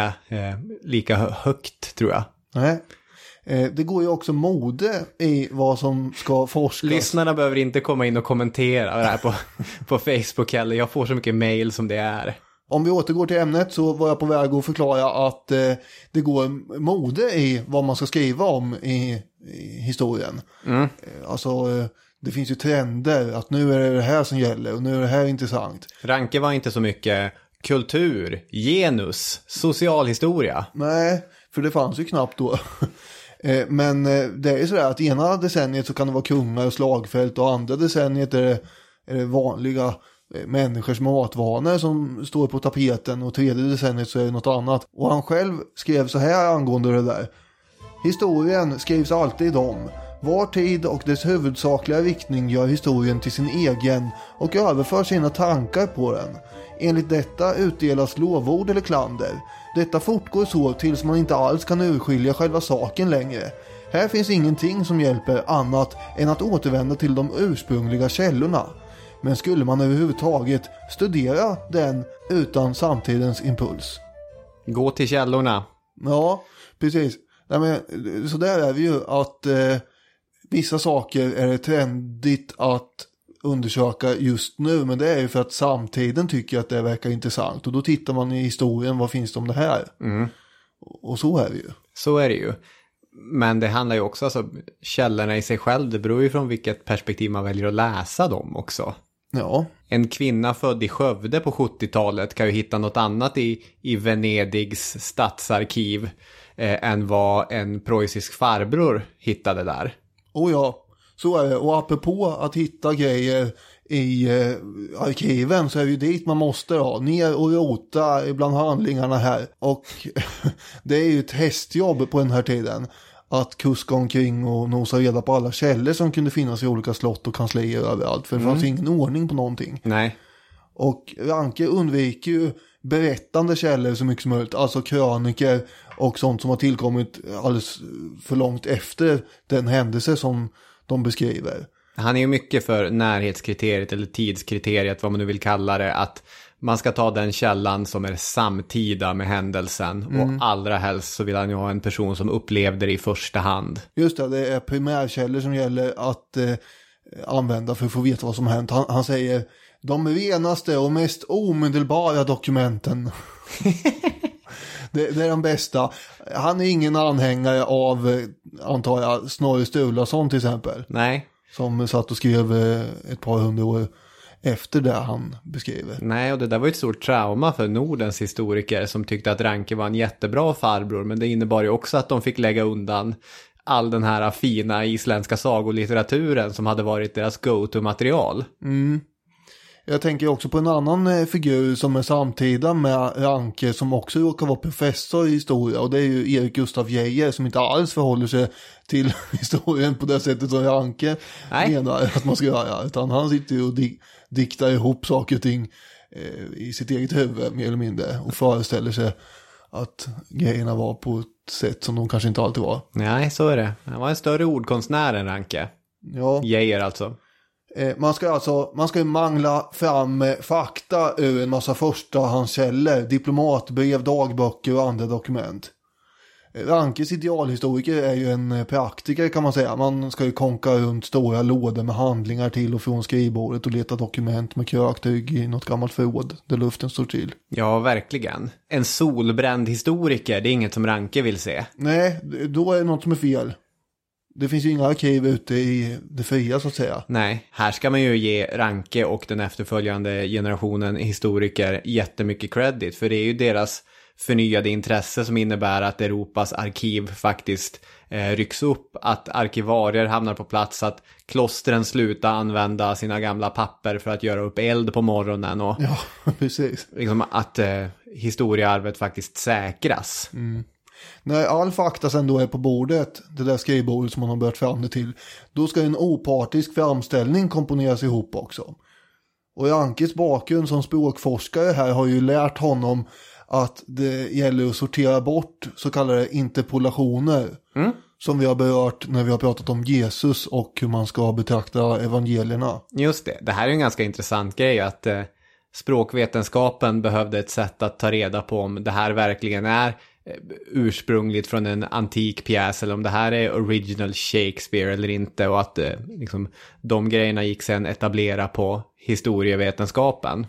Speaker 1: lika högt, tror jag.
Speaker 2: Nej. Det går ju också mode i vad som ska forskas.
Speaker 1: Lyssnarna behöver inte komma in och kommentera det här på Facebook heller. Jag får så mycket mejl som det är.
Speaker 2: Om vi återgår till ämnet så var jag på väg att förklara att det går mode i vad man ska skriva om i historien. Alltså det finns ju trender att nu är det här som gäller och nu är det här intressant.
Speaker 1: Ranke var inte så mycket kultur, genus, socialhistoria.
Speaker 2: Nej, för det fanns ju knappt då. Men det är ju sådär att ena decenniet så kan det vara kungar och slagfält, och andra decenniet är det vanliga människors matvanor som står på tapeten, och tredje decenniet så är det något annat. Och han själv skrev så här angående det där: historien skrivs alltid om. Var tid och dess huvudsakliga riktning gör historien till sin egen och överför sina tankar på den. Enligt detta utdelas lovord eller klander. Detta fortgår så tills man inte alls kan urskilja själva saken längre. Här finns ingenting som hjälper annat än att återvända till de ursprungliga källorna. Men skulle man överhuvudtaget studera den utan samtidens impuls?
Speaker 1: Gå till källorna.
Speaker 2: Ja, precis. Nej, men, så där är vi ju att vissa saker är det trendigt att undersöka just nu, men det är ju för att samtiden tycker att det verkar intressant, och då tittar man i historien, vad finns det om det här? Och så är det ju.
Speaker 1: Så är det ju. Men det handlar ju också, alltså, källorna i sig själv, det beror ju från vilket perspektiv man väljer att läsa dem också.
Speaker 2: Ja.
Speaker 1: En kvinna född i Skövde på 70-talet kan ju hitta något annat i Venedigs stadsarkiv än vad en preussisk farbror hittade där.
Speaker 2: Oh ja, så är det. Och apropå att hitta grejer i arkiven, så är det ju dit man måste då. Ner och rota bland handlingarna här. Och det är ju ett hästjobb på den här tiden. Att kuska omkring och nosa reda på alla källor som kunde finnas i olika slott och kanslier överallt. För det fanns ingen ordning på någonting.
Speaker 1: Nej.
Speaker 2: Och Ranke undviker ju berättande källor så mycket som möjligt. Alltså kröniker och sånt som har tillkommit alldeles för långt efter den händelse som de beskriver.
Speaker 1: Han är ju mycket för närhetskriteriet eller tidskriteriet, vad man nu vill kalla det, att man ska ta den källan som är samtida med händelsen och allra helst så vill han ju ha en person som upplevde det i första hand.
Speaker 2: Just det är primärkällor som gäller att använda för att få veta vad som har hänt. Han säger de renaste och mest omedelbara dokumenten. Det är de bästa. Han är ingen anhängare av, antar jag, Snorre Sturlason till exempel.
Speaker 1: Nej.
Speaker 2: Som satt och skrev ett par hundra år efter det han beskriver.
Speaker 1: Nej, och det där var ju ett stort trauma för Nordens historiker som tyckte att Ranke var en jättebra farbror. Men det innebar ju också att de fick lägga undan all den här fina isländska sagolitteraturen som hade varit deras go-to-material.
Speaker 2: Jag tänker också på en annan figur som är samtida med Ranke som också råkar vara professor i historia, och det är ju Erik Gustaf Geijer som inte alls förhåller sig till historien på det sättet som Ranke menar att man ska göra, utan han sitter ju och diktar ihop saker och ting i sitt eget huvud mer eller mindre och föreställer sig att grejerna var på ett sätt som de kanske inte alltid var.
Speaker 1: Nej, så är det. Han var en större ordkonstnär än Ranke.
Speaker 2: Ja.
Speaker 1: Geijer alltså.
Speaker 2: Man ska ju mangla fram fakta ur en massa förstahandskällor, diplomatbrev, dagböcker och andra dokument. Rankes idealhistoriker är ju en praktiker kan man säga. Man ska ju konka runt stora lådor med handlingar till och från skrivbordet och leta dokument med kröktygg i något gammalt förråd där luften står till.
Speaker 1: Ja, verkligen. En solbränd historiker, det är inget som Ranke vill se.
Speaker 2: Nej, då är det något som är fel. Det finns ju inga arkiv ute i det fria så att säga.
Speaker 1: Nej, här ska man ju ge Ranke och den efterföljande generationen historiker jättemycket credit. För det är ju deras förnyade intresse som innebär att Europas arkiv faktiskt rycks upp. Att arkivarier hamnar på plats, att klostren slutar använda sina gamla papper för att göra upp eld på morgonen. Och
Speaker 2: ja, precis.
Speaker 1: Liksom att historiearvet faktiskt säkras.
Speaker 2: När all fakta sen då är på bordet, det där skrivbordet som man har börjat fram det till, då ska en opartisk framställning komponeras ihop också. Och Rankes bakgrund som språkforskare här har ju lärt honom att det gäller att sortera bort så kallade interpolationer. Som vi har berört när vi har pratat om Jesus och hur man ska betrakta evangelierna.
Speaker 1: Just det, det här är en ganska intressant grej att språkvetenskapen behövde ett sätt att ta reda på om det här verkligen är ursprungligt från en antik pjäs eller om det här är original Shakespeare eller inte, och att liksom, de grejerna gick sen etablera på historievetenskapen.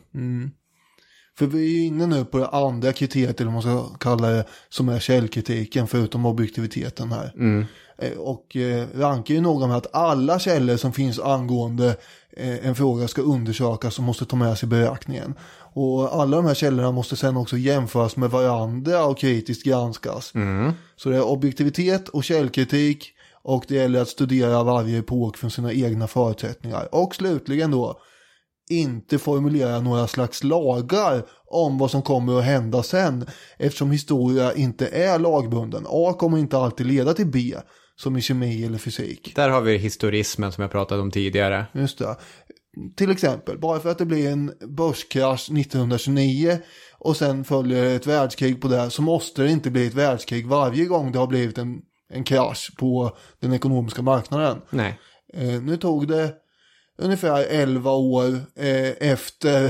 Speaker 2: För vi är ju inne nu på det andra kriteriet, eller man ska kalla det, som är källkritiken förutom objektiviteten här. Och Ranke är ju noga med att alla källor som finns angående en fråga ska undersökas och måste ta med sig beräkningen. Och alla de här källorna måste sen också jämföras med varandra och kritiskt granskas. Så det är objektivitet och källkritik, och det gäller att studera varje epok från sina egna förutsättningar. Och slutligen då, inte formulera några slags lagar om vad som kommer att hända sen, eftersom historia inte är lagbunden. A kommer inte alltid leda till B, som i kemi eller fysik.
Speaker 1: Där har vi historismen som jag pratade om tidigare.
Speaker 2: Just det. Till exempel, bara för att det blir en börskrasch 1929 och sen följer ett världskrig på det, så måste det inte bli ett världskrig varje gång det har blivit en krasch på den ekonomiska marknaden.
Speaker 1: Nej.
Speaker 2: Nu tog det ungefär 11 år efter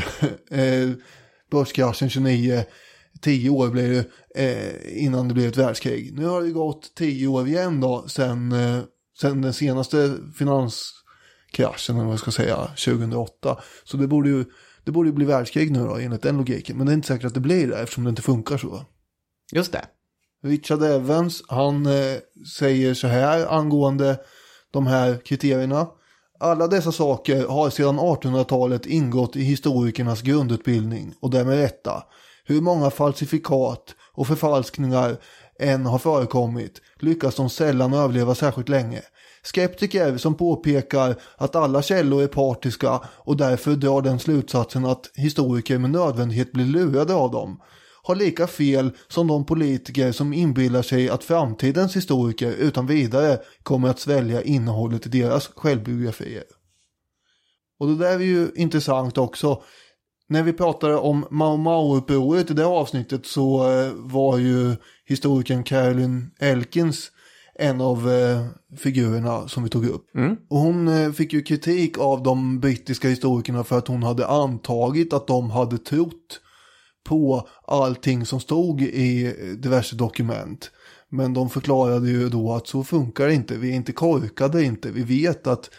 Speaker 2: börskraschen 29, 10 år blev det innan det blev ett världskrig. Nu har det gått 10 år igen då sen den senaste finanskraschen, eller vad jag ska säga, 2008. Så det borde ju bli världskrig nu då, enligt den logiken. Men det är inte säkert att det blir det eftersom det inte funkar så.
Speaker 1: Just det.
Speaker 2: Richard Evans, han säger så här angående de här kriterierna. Alla dessa saker har sedan 1800-talet ingått i historikernas grundutbildning, och därmed rätta. Hur många falsifikat och förfalskningar än har förekommit lyckas de sällan överleva särskilt länge. Skeptiker som påpekar att alla källor är partiska och därför drar den slutsatsen att historiker med nödvändighet blir lurade av dem har lika fel som de politiker som inbillar sig att framtidens historiker utan vidare kommer att svälja innehållet i deras självbiografier. Och det där är ju intressant också. När vi pratade om Mau Mau-upproret i det avsnittet så var ju historikern Carolyn Elkins en av figurerna som vi tog upp. Och hon fick ju kritik av de brittiska historikerna för att hon hade antagit att de hade trott på allting som stod i diverse dokument. Men de förklarade ju då att så funkar det inte. Vi är inte korkade inte. Vi vet att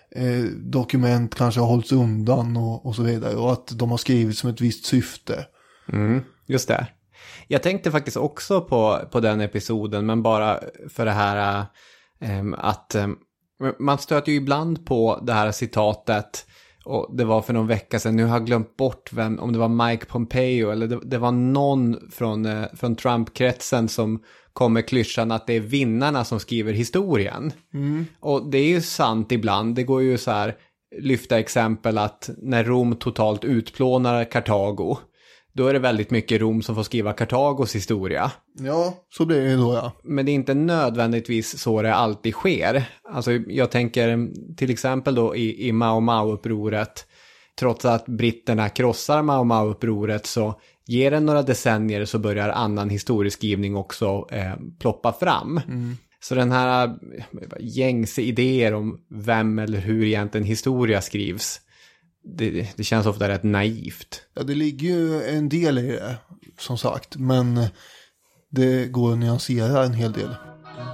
Speaker 2: dokument kanske har hållits undan och så vidare. Och att de har skrivits som ett visst syfte.
Speaker 1: Just det. Jag tänkte faktiskt också på den episoden, men bara för det här att man stöter ju ibland på det här citatet, och det var för någon vecka sedan, nu har jag glömt bort om det var Mike Pompeo eller det var någon från Trump-kretsen som kom med klyschan att det är vinnarna som skriver historien. Och det är ju sant ibland, det går ju så här lyfta exempel att när Rom totalt utplånar Kartago, då är det väldigt mycket Rom som får skriva Kartagos historia.
Speaker 2: Ja, så blir det då, ja.
Speaker 1: Men det är inte nödvändigtvis så det alltid sker. Alltså jag tänker till exempel då i Mau Mau-upproret. Trots att britterna krossar Mau Mau-upproret så ger det några decennier så börjar annan historieskrivning också ploppa fram. Så den här gängse idéer om vem eller hur egentligen historia skrivs, det känns ofta rätt naivt.
Speaker 2: Ja, det ligger ju en del i det, som sagt. Men det går att nyansera en hel del.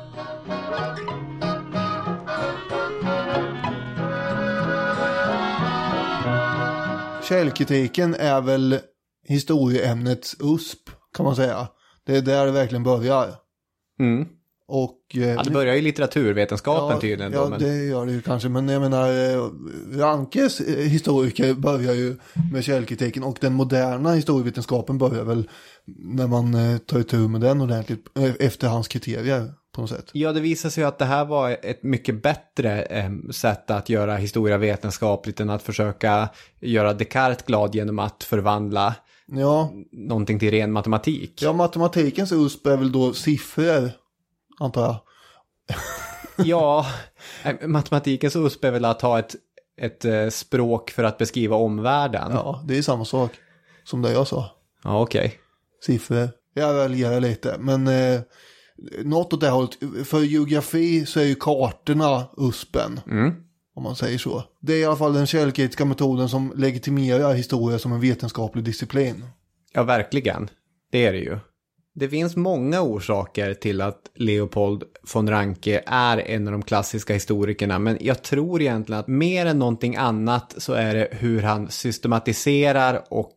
Speaker 2: Källkritiken är väl historieämnets USP, kan man säga. Det är där det verkligen börjar. Och,
Speaker 1: det börjar ju litteraturvetenskapen tydligen.
Speaker 2: Ja, det gör det ju kanske. Men jag menar, Rankes historiker börjar ju med källkritiken. Och den moderna historievetenskapen börjar väl när man tar tur med den ordentligt efter hans kriterier på något sätt. Ja,
Speaker 1: det visar sig att det här var ett mycket bättre sätt att göra historia vetenskapligt än att försöka göra Descartes glad genom att förvandla någonting till ren matematik.
Speaker 2: Ja, matematikens USP är väl då siffror, antar jag.
Speaker 1: Ja, matematikens USP är väl att ha ett språk för att beskriva omvärlden.
Speaker 2: Ja, det är samma sak som det jag sa.
Speaker 1: Ja, okej.
Speaker 2: Siffror. Jag väljer lite, men något åt det hållet. För geografi så är ju kartorna USPen. Om man säger så. Det är i alla fall den källkritiska metoden som legitimerar historia som en vetenskaplig disciplin.
Speaker 1: Ja, verkligen. Det är det ju. Det finns många orsaker till att Leopold von Ranke är en av de klassiska historikerna, men jag tror egentligen att mer än någonting annat så är det hur han systematiserar och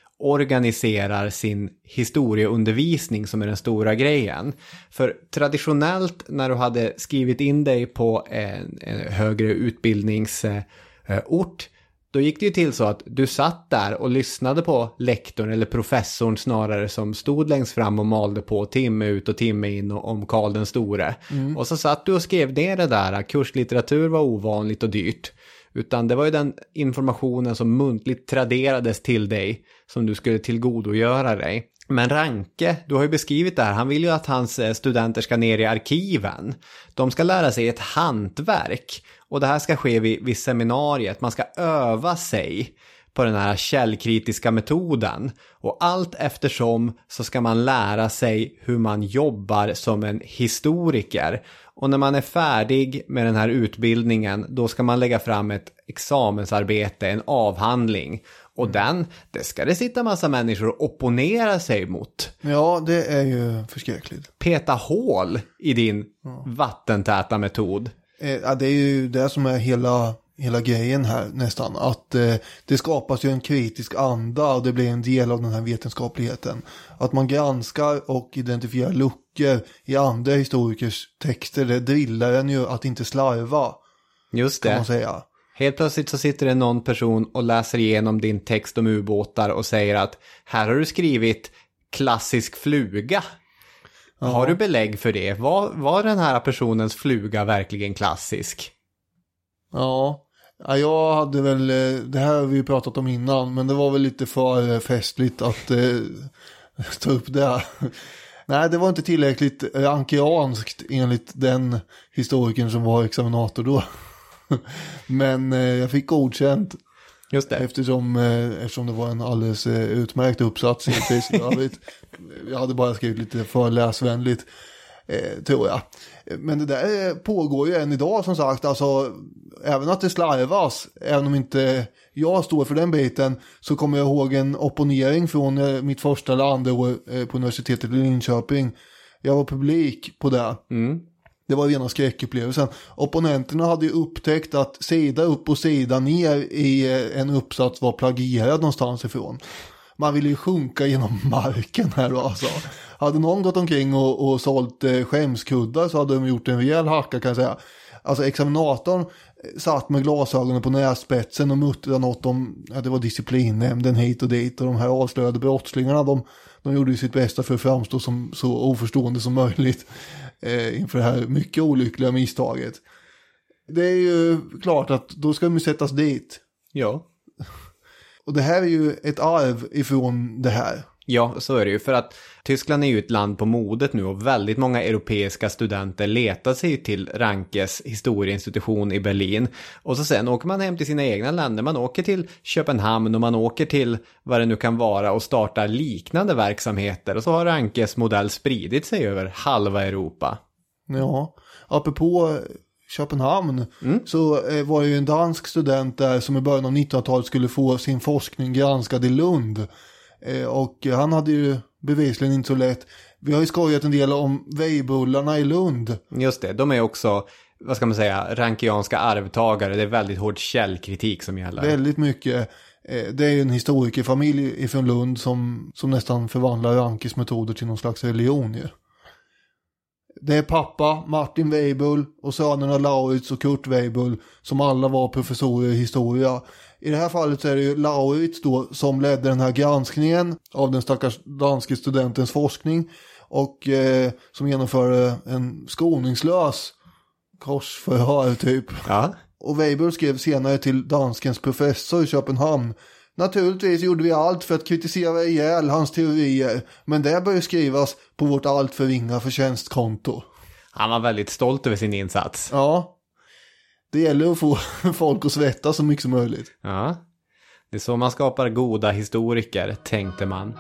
Speaker 1: organiserar sin historieundervisning som är den stora grejen. För traditionellt när du hade skrivit in dig på en högre utbildningsort, då gick det ju till så att du satt där och lyssnade på lektorn eller professorn snarare som stod längst fram och malde på timme ut och timme in om Karl den store. Och så satt du och skrev ner det där. Kurslitteratur var ovanligt och dyrt. Utan det var ju den informationen som muntligt traderades till dig som du skulle tillgodogöra dig. Men Ranke, du har ju beskrivit det här. Han vill ju att hans studenter ska ner i arkiven. De ska lära sig ett hantverk. Och det här ska ske vid seminariet. Man ska öva sig på den här källkritiska metoden. Och allt eftersom så ska man lära sig hur man jobbar som en historiker. Och när man är färdig med den här utbildningen, då ska man lägga fram ett examensarbete, en avhandling. Och det ska det sitta massa människor och opponera sig mot.
Speaker 2: Ja, det är ju förskräckligt.
Speaker 1: Peta hål i din vattentäta metod.
Speaker 2: Ja, det är ju det som är hela grejen här nästan. Att det skapas ju en kritisk anda och det blir en del av den här vetenskapligheten. Att man granskar och identifierar luckor i andra historikers texter, det drillar en ju att inte slarva.
Speaker 1: Just det.
Speaker 2: Kan man säga.
Speaker 1: Helt plötsligt så sitter det någon person och läser igenom din text om ubåtar och säger att här har du skrivit klassisk fluga.
Speaker 2: Ja.
Speaker 1: Har du belägg för det? Var den här personens fluga verkligen klassisk?
Speaker 2: Ja, jag hade väl, det här har vi ju pratat om innan, men det var väl lite för festligt att ta upp det här. Nej, det var inte tillräckligt rankianskt enligt den historikern som var examinator då. Men jag fick godkänt.
Speaker 1: Just det.
Speaker 2: Eftersom det var en alldeles utmärkt uppsats. Jag hade bara skrivit lite för läsvänligt, tror jag. Men det där pågår ju än idag som sagt. Alltså, även att det slarvas, även om inte jag står för den biten, så kommer jag ihåg en opponering från mitt första eller andra år på universitetet i Linköping. Jag var publik på det. Det var rena skräckupplevelsen. Opponenterna hade ju upptäckt att sida upp och sida ner i en uppsats var plagierad någonstans ifrån. Man ville ju sjunka genom marken här då, alltså. Hade någon gått omkring och sålt skämskuddar så hade de gjort en rejäl hacka, kan jag säga. Alltså examinatorn satt med glasögonen på nässpetsen och muttrade något om, det var disciplinnämnden hit och dit, och de här avslöjade brottslingarna, de gjorde ju sitt bästa för att framstå som så oförstående som möjligt inför det här mycket olyckliga misstaget. Det är ju klart att då ska de sättas dit.
Speaker 1: Ja.
Speaker 2: Och det här är ju ett arv ifrån det här.
Speaker 1: Ja, så är det ju. För att Tyskland är ju ett land på modet nu och väldigt många europeiska studenter letar sig till Rankes historieinstitution i Berlin. Och så sen åker man hem till sina egna länder. Man åker till Köpenhamn och man åker till vad det nu kan vara och startar liknande verksamheter. Och så har Rankes modell spridit sig över halva Europa.
Speaker 2: Ja, apropå Köpenhamn så var ju en dansk student där som i början av 1900-talet skulle få sin forskning granskad i Lund. Och han hade ju bevisligen inte så lätt. Vi har ju skojat en del om Weibullarna i Lund.
Speaker 1: Just det, de är också, vad ska man säga, rankianska arvtagare. Det är väldigt hård källkritik som gäller.
Speaker 2: Väldigt mycket. Det är ju en historikerfamilj ifrån Lund som nästan förvandlar Rankes metoder till någon slags religion ju. Det är pappa, Martin Weibull, och sönerna Lauritz och Kurt Weibull som alla var professorer i historia. I det här fallet så är det ju Lauritz då som ledde den här granskningen av den stackars danske studentens forskning och som genomförde en skoningslös korsförhör typ.
Speaker 1: Ja.
Speaker 2: Och Weibull skrev senare till danskens professor i Köpenhamn: naturligtvis gjorde vi allt för att kritisera ihjäl hans teorier, men det bör ju skrivas på vårt allt för ringa förtjänstkonto.
Speaker 1: Han var väldigt stolt över sin insats.
Speaker 2: Ja, det gäller att få folk att svettas så mycket som möjligt.
Speaker 1: Ja, det är så man skapar goda historiker, tänkte man.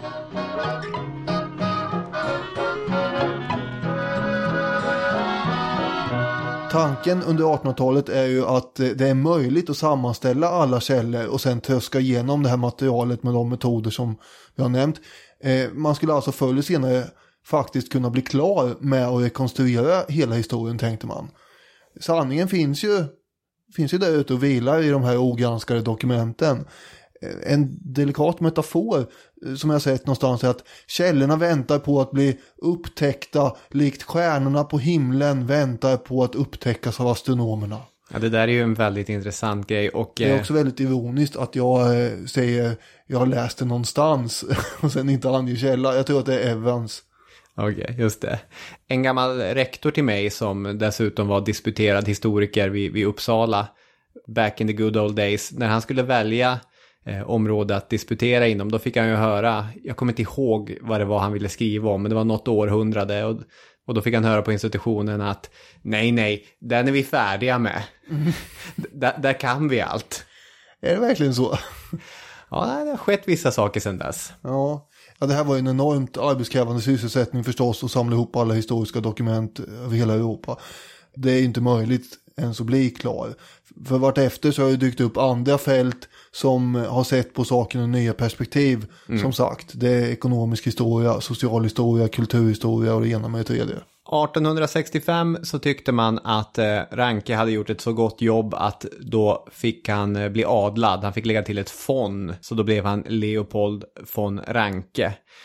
Speaker 2: Tanken under 1800-talet är ju att det är möjligt att sammanställa alla källor och sen tröska igenom det här materialet med de metoder som vi har nämnt. Man skulle alltså förr eller senare faktiskt kunna bli klar med att rekonstruera hela historien, tänkte man. Sanningen finns ju där ute och vilar i de här ogranskade dokumenten. En delikat metafor som jag sett någonstans är att källorna väntar på att bli upptäckta likt stjärnorna på himlen väntar på att upptäckas av astronomerna.
Speaker 1: Ja, det där är ju en väldigt intressant grej. Och
Speaker 2: det är också väldigt ironiskt att jag säger jag har läst det någonstans och sen inte anger källa. Jag tror att det är Evans.
Speaker 1: Okej, just det. En gammal rektor till mig som dessutom var disputerad historiker vid Uppsala back in the good old days. När han skulle välja område att disputera inom, då fick han ju höra, jag kommer inte ihåg vad det var han ville skriva om, men det var något århundrade och då fick han höra på institutionen att nej, den är vi färdiga med. Där kan vi allt.
Speaker 2: Är det verkligen så?
Speaker 1: Ja, det har skett vissa saker sedan dess.
Speaker 2: Ja, det här var ju en enormt arbetskrävande sysselsättning förstås att samla ihop alla historiska dokument över hela Europa. Det är inte möjligt ens att bli klar. För vartefter så har det dykt upp andra fält som har sett på saken i nya perspektiv. Som sagt, det är ekonomisk historia, social historia, kulturhistoria och det ena med det tredje.
Speaker 1: 1865 så tyckte man att Ranke hade gjort ett så gott jobb att då fick han bli adlad. Han fick lägga till ett von, så då blev han Leopold von Ranke.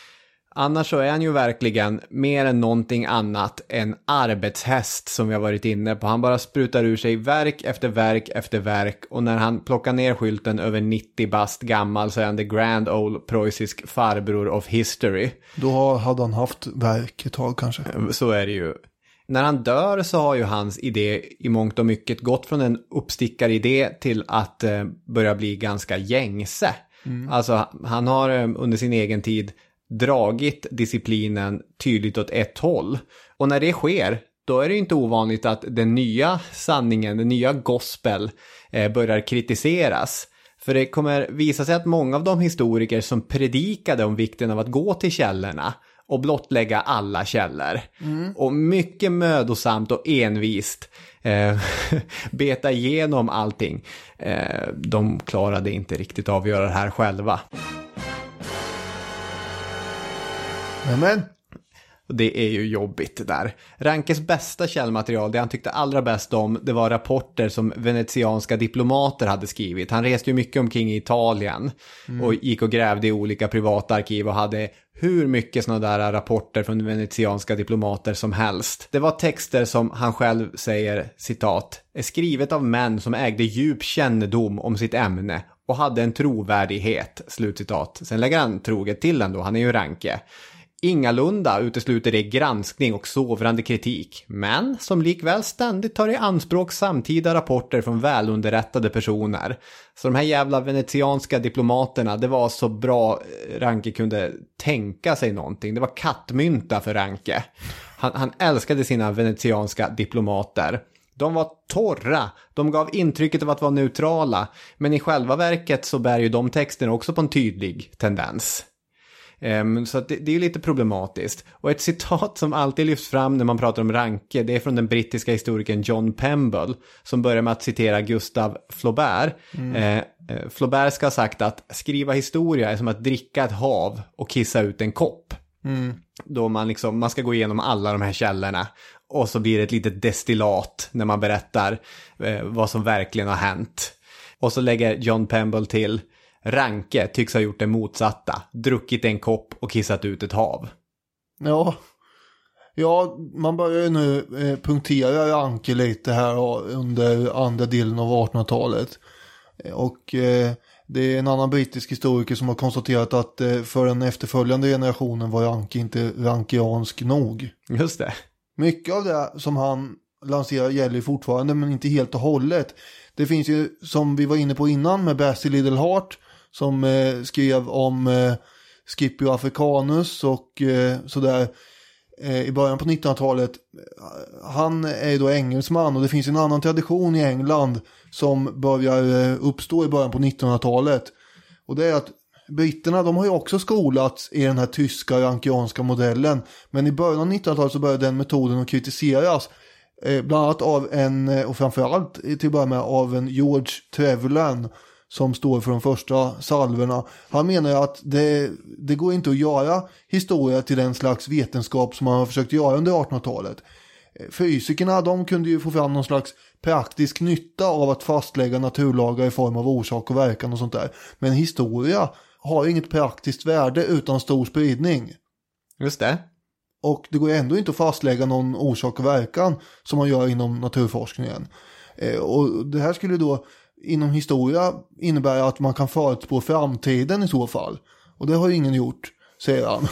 Speaker 1: Annars så är han ju verkligen mer än någonting annat en arbetshäst som vi har varit inne på. Han bara sprutar ur sig verk efter verk efter verk. Och när han plockar ner skylten över 90 bast gammal så är han the grand old preussisk farbror of history.
Speaker 2: Då hade han haft verk ett tag kanske.
Speaker 1: Så är det ju. När han dör så har ju hans idé i mångt och mycket gått från en uppstickaridé till att börja bli ganska gängse. Alltså han har under sin egen tid dragit disciplinen tydligt åt ett håll. Och när det sker, då är det inte ovanligt att den nya sanningen, den nya gospel börjar kritiseras. För det kommer visa sig att många av de historiker som predikade om vikten av att gå till källorna och blottlägga alla källor. Och mycket mödosamt och envist beta igenom allting. De klarade inte riktigt av att göra det här själva.
Speaker 2: Amen.
Speaker 1: Det är ju jobbigt där. Rankes bästa källmaterial, det han tyckte allra bäst om, det var rapporter som venetianska diplomater hade skrivit. Han reste ju mycket omkring i Italien och gick och grävde i olika privata arkiv och hade hur mycket sådana där rapporter från venetianska diplomater som helst. Det var texter som han själv säger, citat, är skrivet av män som ägde djup kännedom om sitt ämne och hade en trovärdighet, slutcitat. Sen lägger han troget till ändå, han är ju Ranke. Ingalunda utesluter det granskning och sovrande kritik, men som likväl ständigt tar i anspråk samtida rapporter från välunderrättade personer. Så de här jävla venetianska diplomaterna, det var så bra Ranke kunde tänka sig någonting. Det var kattmynta för Ranke. Han älskade sina venetianska diplomater. De var torra, de gav intrycket av att vara neutrala, men i själva verket så bär ju de texterna också på en tydlig tendens. Så att det är ju lite problematiskt. Och ett citat som alltid lyfts fram när man pratar om Ranke, det är från den brittiska historikern John Pemble, som börjar med att citera Gustave Flaubert. Flaubert ska ha sagt att skriva historia är som att dricka ett hav och kissa ut en kopp. Då man ska gå igenom alla de här källorna och så blir det ett litet destillat när man berättar vad som verkligen har hänt. Och så lägger John Pemble till: Ranke tycks ha gjort det motsatta. Druckit en kopp och kissat ut ett hav.
Speaker 2: Ja, man börjar ju nu punktera Ranke lite här under andra delen av 1800-talet. Och det är en annan brittisk historiker som har konstaterat att för den efterföljande generationen var Ranke inte rankiansk nog.
Speaker 1: Just det.
Speaker 2: Mycket av det som han lanserar gäller fortfarande, men inte helt och hållet. Det finns ju, som vi var inne på innan, med Basil Lidlehart som skrev om Scipio Africanus och sådär i början på 1900-talet. Han är då engelsman och det finns en annan tradition i England som börjar uppstå i början på 1900-talet. Och det är att britterna, de har ju också skolats i den här tyska rankianska modellen. Men i början av 1900-talet så började den metoden att kritiseras. Bland annat av och framförallt till att börja med av en George Trevelyan som står för de första salverna. Han menar att det går inte att göra historia till den slags vetenskap som man har försökt göra under 1800-talet. Fysikerna, de kunde ju få fram någon slags praktisk nytta av att fastlägga naturlagar i form av orsak och verkan och sånt där. Men historia har inget praktiskt värde utan stor spridning.
Speaker 1: Just det.
Speaker 2: Och det går ändå inte att fastlägga någon orsak och verkan som man gör inom naturforskningen. Och det här skulle då inom historia innebära att man kan förutspå framtiden i så fall. Och det har ju ingen gjort, säger han.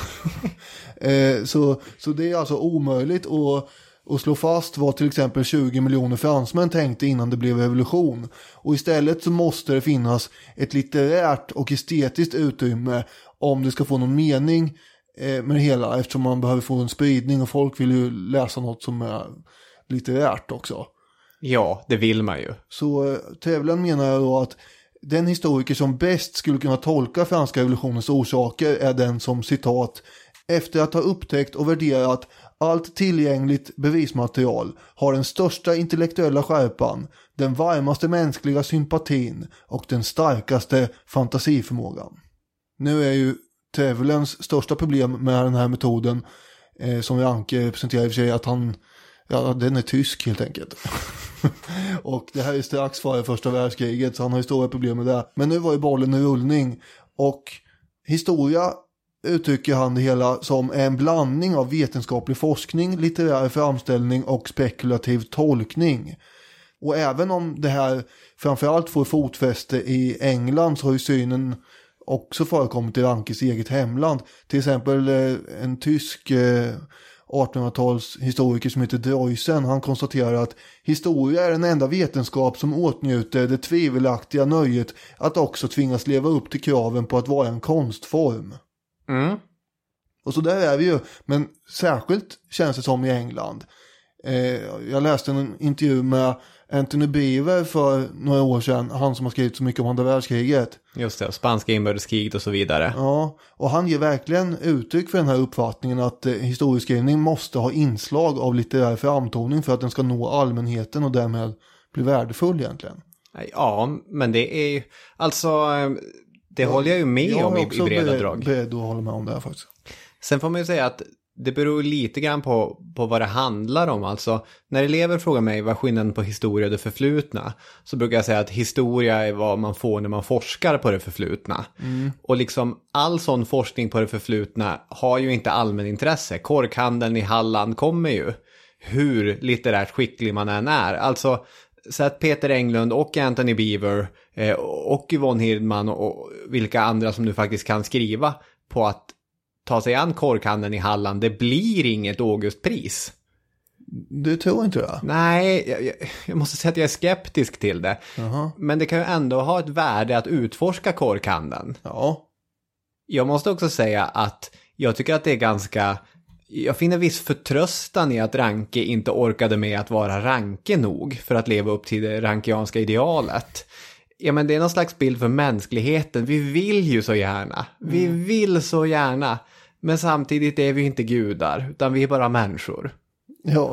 Speaker 2: Så det är alltså omöjligt att slå fast vad till exempel 20 miljoner fransmän tänkte innan det blev revolution. Och istället så måste det finnas ett litterärt och estetiskt utrymme om det ska få någon mening med det hela, eftersom man behöver få en spridning och folk vill ju läsa något som är litterärt också.
Speaker 1: Ja, det vill man ju.
Speaker 2: Så Trevelyan menar då att den historiker som bäst skulle kunna tolka franska revolutionens orsaker är den som, citat, efter att ha upptäckt och värderat allt tillgängligt bevismaterial har den största intellektuella skärpan, den varmaste mänskliga sympatin och den starkaste fantasiförmågan. Nu är ju Trevelyans största problem med den här metoden som Ranke representerar i och för sig att den är tysk helt enkelt. Och det här är strax före första världskriget så han har ju stora problem med det. Men nu var ju bollen i rullning och historia uttrycker han det hela som en blandning av vetenskaplig forskning, litterär framställning och spekulativ tolkning. Och även om det här framförallt får fotfäste i England så har ju synen också förekommit i Rankes eget hemland. Till exempel en tysk 1800-tals historiker som heter Droysen, han konstaterar att historia är den enda vetenskap som åtnjuter det tvivelaktiga nöjet att också tvingas leva upp till kraven på att vara en konstform. Och så där är vi ju, men särskilt känns det som i England. Jag läste en intervju med Anthony Beaver för några år sedan, han som har skrivit så mycket om andra världskriget.
Speaker 1: Just det, spanska inbördeskriget och så vidare.
Speaker 2: Ja, och han ger verkligen uttryck för den här uppfattningen att historieskrivning måste ha inslag av litterär framtoning för att den ska nå allmänheten och därmed bli värdefull egentligen.
Speaker 1: Ja, men det är ju, alltså, det håller jag ju med om i breda drag.
Speaker 2: Jag är beredd att hålla med om det här faktiskt.
Speaker 1: Sen får man ju säga att det beror lite grann på vad det handlar om. Alltså, när elever frågar mig vad skillnaden på historia och det förflutna, så brukar jag säga att historia är vad man får när man forskar på det förflutna. Och liksom all sån forskning på det förflutna har ju inte allmänintresse. Korkhandeln i Halland kommer ju, hur litterärt skicklig man än är. Alltså, så att Peter Englund och Anthony Beaver och Yvonne Hirdman och vilka andra som nu faktiskt kan skriva på att ta sig an korkhandeln i Halland, det blir inget Augustpris.
Speaker 2: Du tror inte det?
Speaker 1: Nej, jag måste säga att jag är skeptisk till det. Men det kan ju ändå ha ett värde att utforska korkhandeln.
Speaker 2: Ja.
Speaker 1: Jag måste också säga att jag tycker att det är ganska... Jag finner viss förtröstan i att Ranke inte orkade med att vara Ranke nog för att leva upp till det rankianska idealet. Ja, men det är någon slags bild för mänskligheten. Vi vill ju så gärna. Vi vill så gärna. Men samtidigt är vi inte gudar, utan vi är bara människor.
Speaker 2: Ja.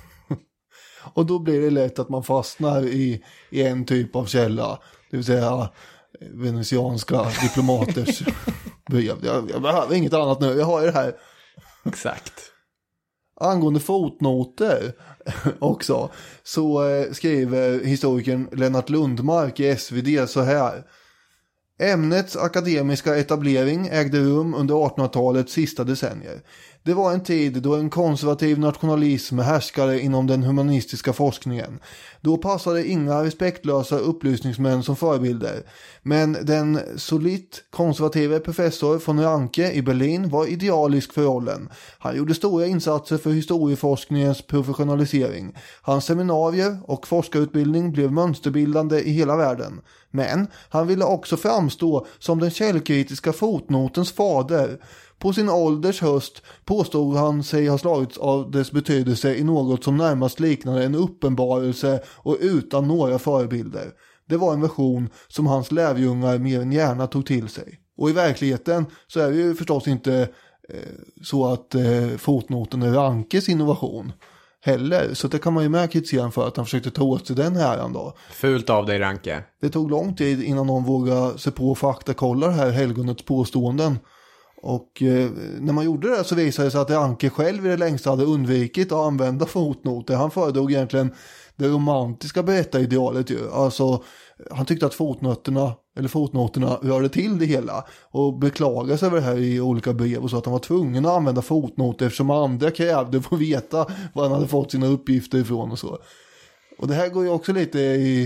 Speaker 2: Och då blir det lätt att man fastnar i en typ av källa. Det vill säga venetianska diplomaters brev. Jag behöver inget annat nu, jag har ju det här.
Speaker 1: Exakt.
Speaker 2: Angående fotnoter också, så skriver historikern Lennart Lundmark i SvD så här. Ämnets akademiska etablering ägde rum under 1800-talets sista decennier. Det var en tid då en konservativ nationalism härskade inom den humanistiska forskningen. Då passade inga respektlösa upplysningsmän som förebilder. Men den solitt konservative professor von Ranke i Berlin var idealisk för rollen. Han gjorde stora insatser för historieforskningens professionalisering. Hans seminarier och forskarutbildning blev mönsterbildande i hela världen. Men han ville också framstå som den källkritiska fotnotens fader. På sin ålders höst påstod han sig ha slagits av dess betydelse i något som närmast liknade en uppenbarelse och utan några förebilder. Det var en version som hans lärjungar mer än gärna tog till sig. Och i verkligheten så är det ju förstås inte så att fotnoten är Rankes innovation heller. Så det kan man ju med kritisera för att han försökte ta åt sig den här då.
Speaker 1: Fult av dig, Ranke.
Speaker 2: Det tog lång tid innan någon vågade se på faktakollar här helgonets påståenden. Och när man gjorde det så visade det sig att Ranke själv i det längsta hade undvikit att använda fotnoter. Han föredrog egentligen det romantiska berättaridealet ju. Alltså han tyckte att fotnoterna rörde till det hela och beklagade sig över det här i olika brev och så att han var tvungen att använda fotnoter eftersom andra krävde för att veta var han hade fått sina uppgifter ifrån och så. Och det här går ju också lite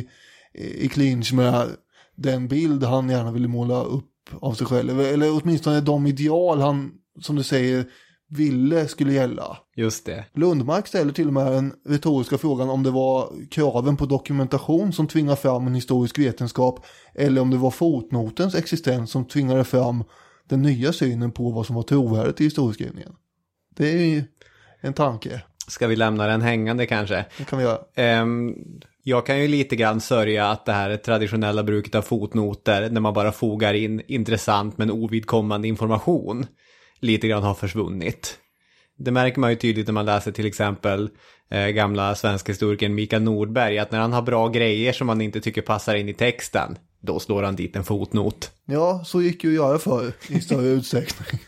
Speaker 2: i clinch med den bild han gärna ville måla upp av sig själv, eller åtminstone de ideal han, som du säger, ville skulle gälla.
Speaker 1: Just det.
Speaker 2: Lundmark ställer till och med den retoriska frågan om det var kraven på dokumentation som tvingade fram en historisk vetenskap eller om det var fotnotens existens som tvingade fram den nya synen på vad som var trovärdigt i historieskrivningen. Det är ju en tanke.
Speaker 1: Ska vi lämna den hängande kanske?
Speaker 2: Det kan vi göra.
Speaker 1: Jag kan ju lite grann sörja att det här traditionella bruket av fotnoter när man bara fogar in intressant men ovidkommande information lite grann har försvunnit. Det märker man ju tydligt när man läser till exempel gamla svenska historikern Mikael Nordberg, att när han har bra grejer som man inte tycker passar in i texten, då slår han dit en fotnot.
Speaker 2: Ja, så gick ju att göra för i större utsträckning.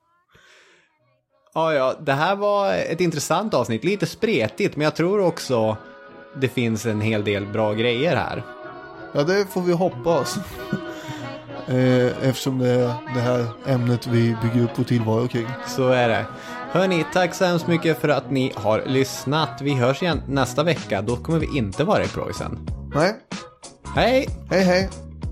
Speaker 1: Ja, det här var ett intressant avsnitt, lite spretigt, men jag tror också det finns en hel del bra grejer här.
Speaker 2: Ja, det får vi hoppas. Eftersom det är det här ämnet vi bygger upp vår tillvaro kring.
Speaker 1: Så är det. Hörni, tack så hemskt mycket för att ni har lyssnat. Vi hörs igen nästa vecka. Då kommer vi inte vara i Preussen.
Speaker 2: Nej.
Speaker 1: Hej!
Speaker 2: Hej hej!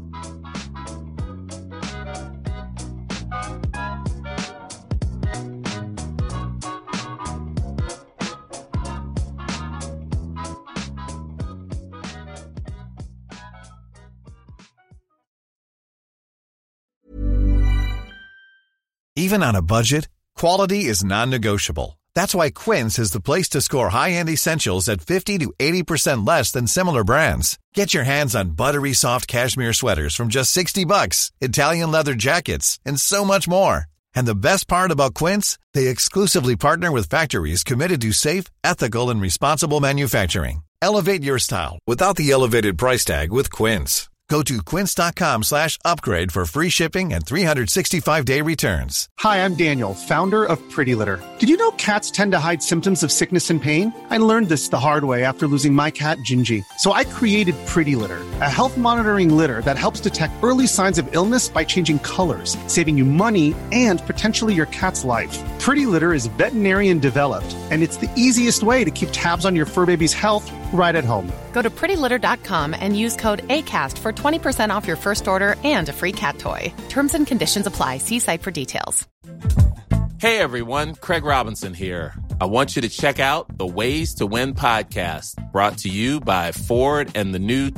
Speaker 9: Even on a budget, quality is non-negotiable. That's why Quince is the place to score high-end essentials at 50 to 80% less than similar brands. Get your hands on buttery soft cashmere sweaters from just $60, Italian leather jackets, and so much more. And the best part about Quince, they exclusively partner with factories committed to safe, ethical, and responsible manufacturing. Elevate your style without the elevated price tag with Quince. Go to quince.com/upgrade for free shipping and 365-day returns.
Speaker 10: Hi, I'm Daniel, founder of Pretty Litter. Did you know cats tend to hide symptoms of sickness and pain? I learned this the hard way after losing my cat, Gingy. So I created Pretty Litter, a health monitoring litter that helps detect early signs of illness by changing colors, saving you money and potentially your cat's life. Pretty Litter is veterinarian developed, and it's the easiest way to keep tabs on your fur baby's health right at home.
Speaker 11: Go to prettylitter.com and use code ACAST for 20% off your first order and a free cat toy. Terms and conditions apply. See site for details.
Speaker 4: Hey everyone, Craig Robinson here. I want you to check out the Ways to Win podcast, brought to you by Ford and the new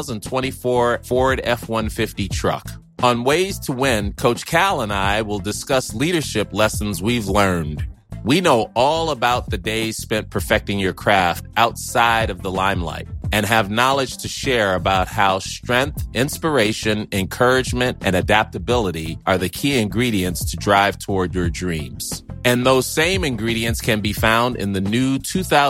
Speaker 4: 2024 Ford F-150 truck. On Ways to Win, Coach Cal and I will discuss leadership lessons we've learned. We know all about the days spent perfecting your craft outside of the limelight and have knowledge to share about how strength, inspiration, encouragement, and adaptability are the key ingredients to drive toward your dreams. And those same ingredients can be found in the new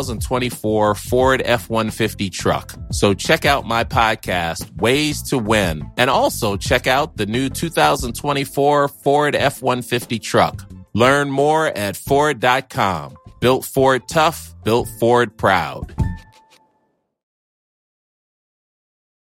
Speaker 4: 2024 Ford F-150 truck. So check out my podcast, Ways to Win, and also check out the new 2024 Ford F-150 truck. Learn more at Ford.com. Built Ford tough, built Ford proud.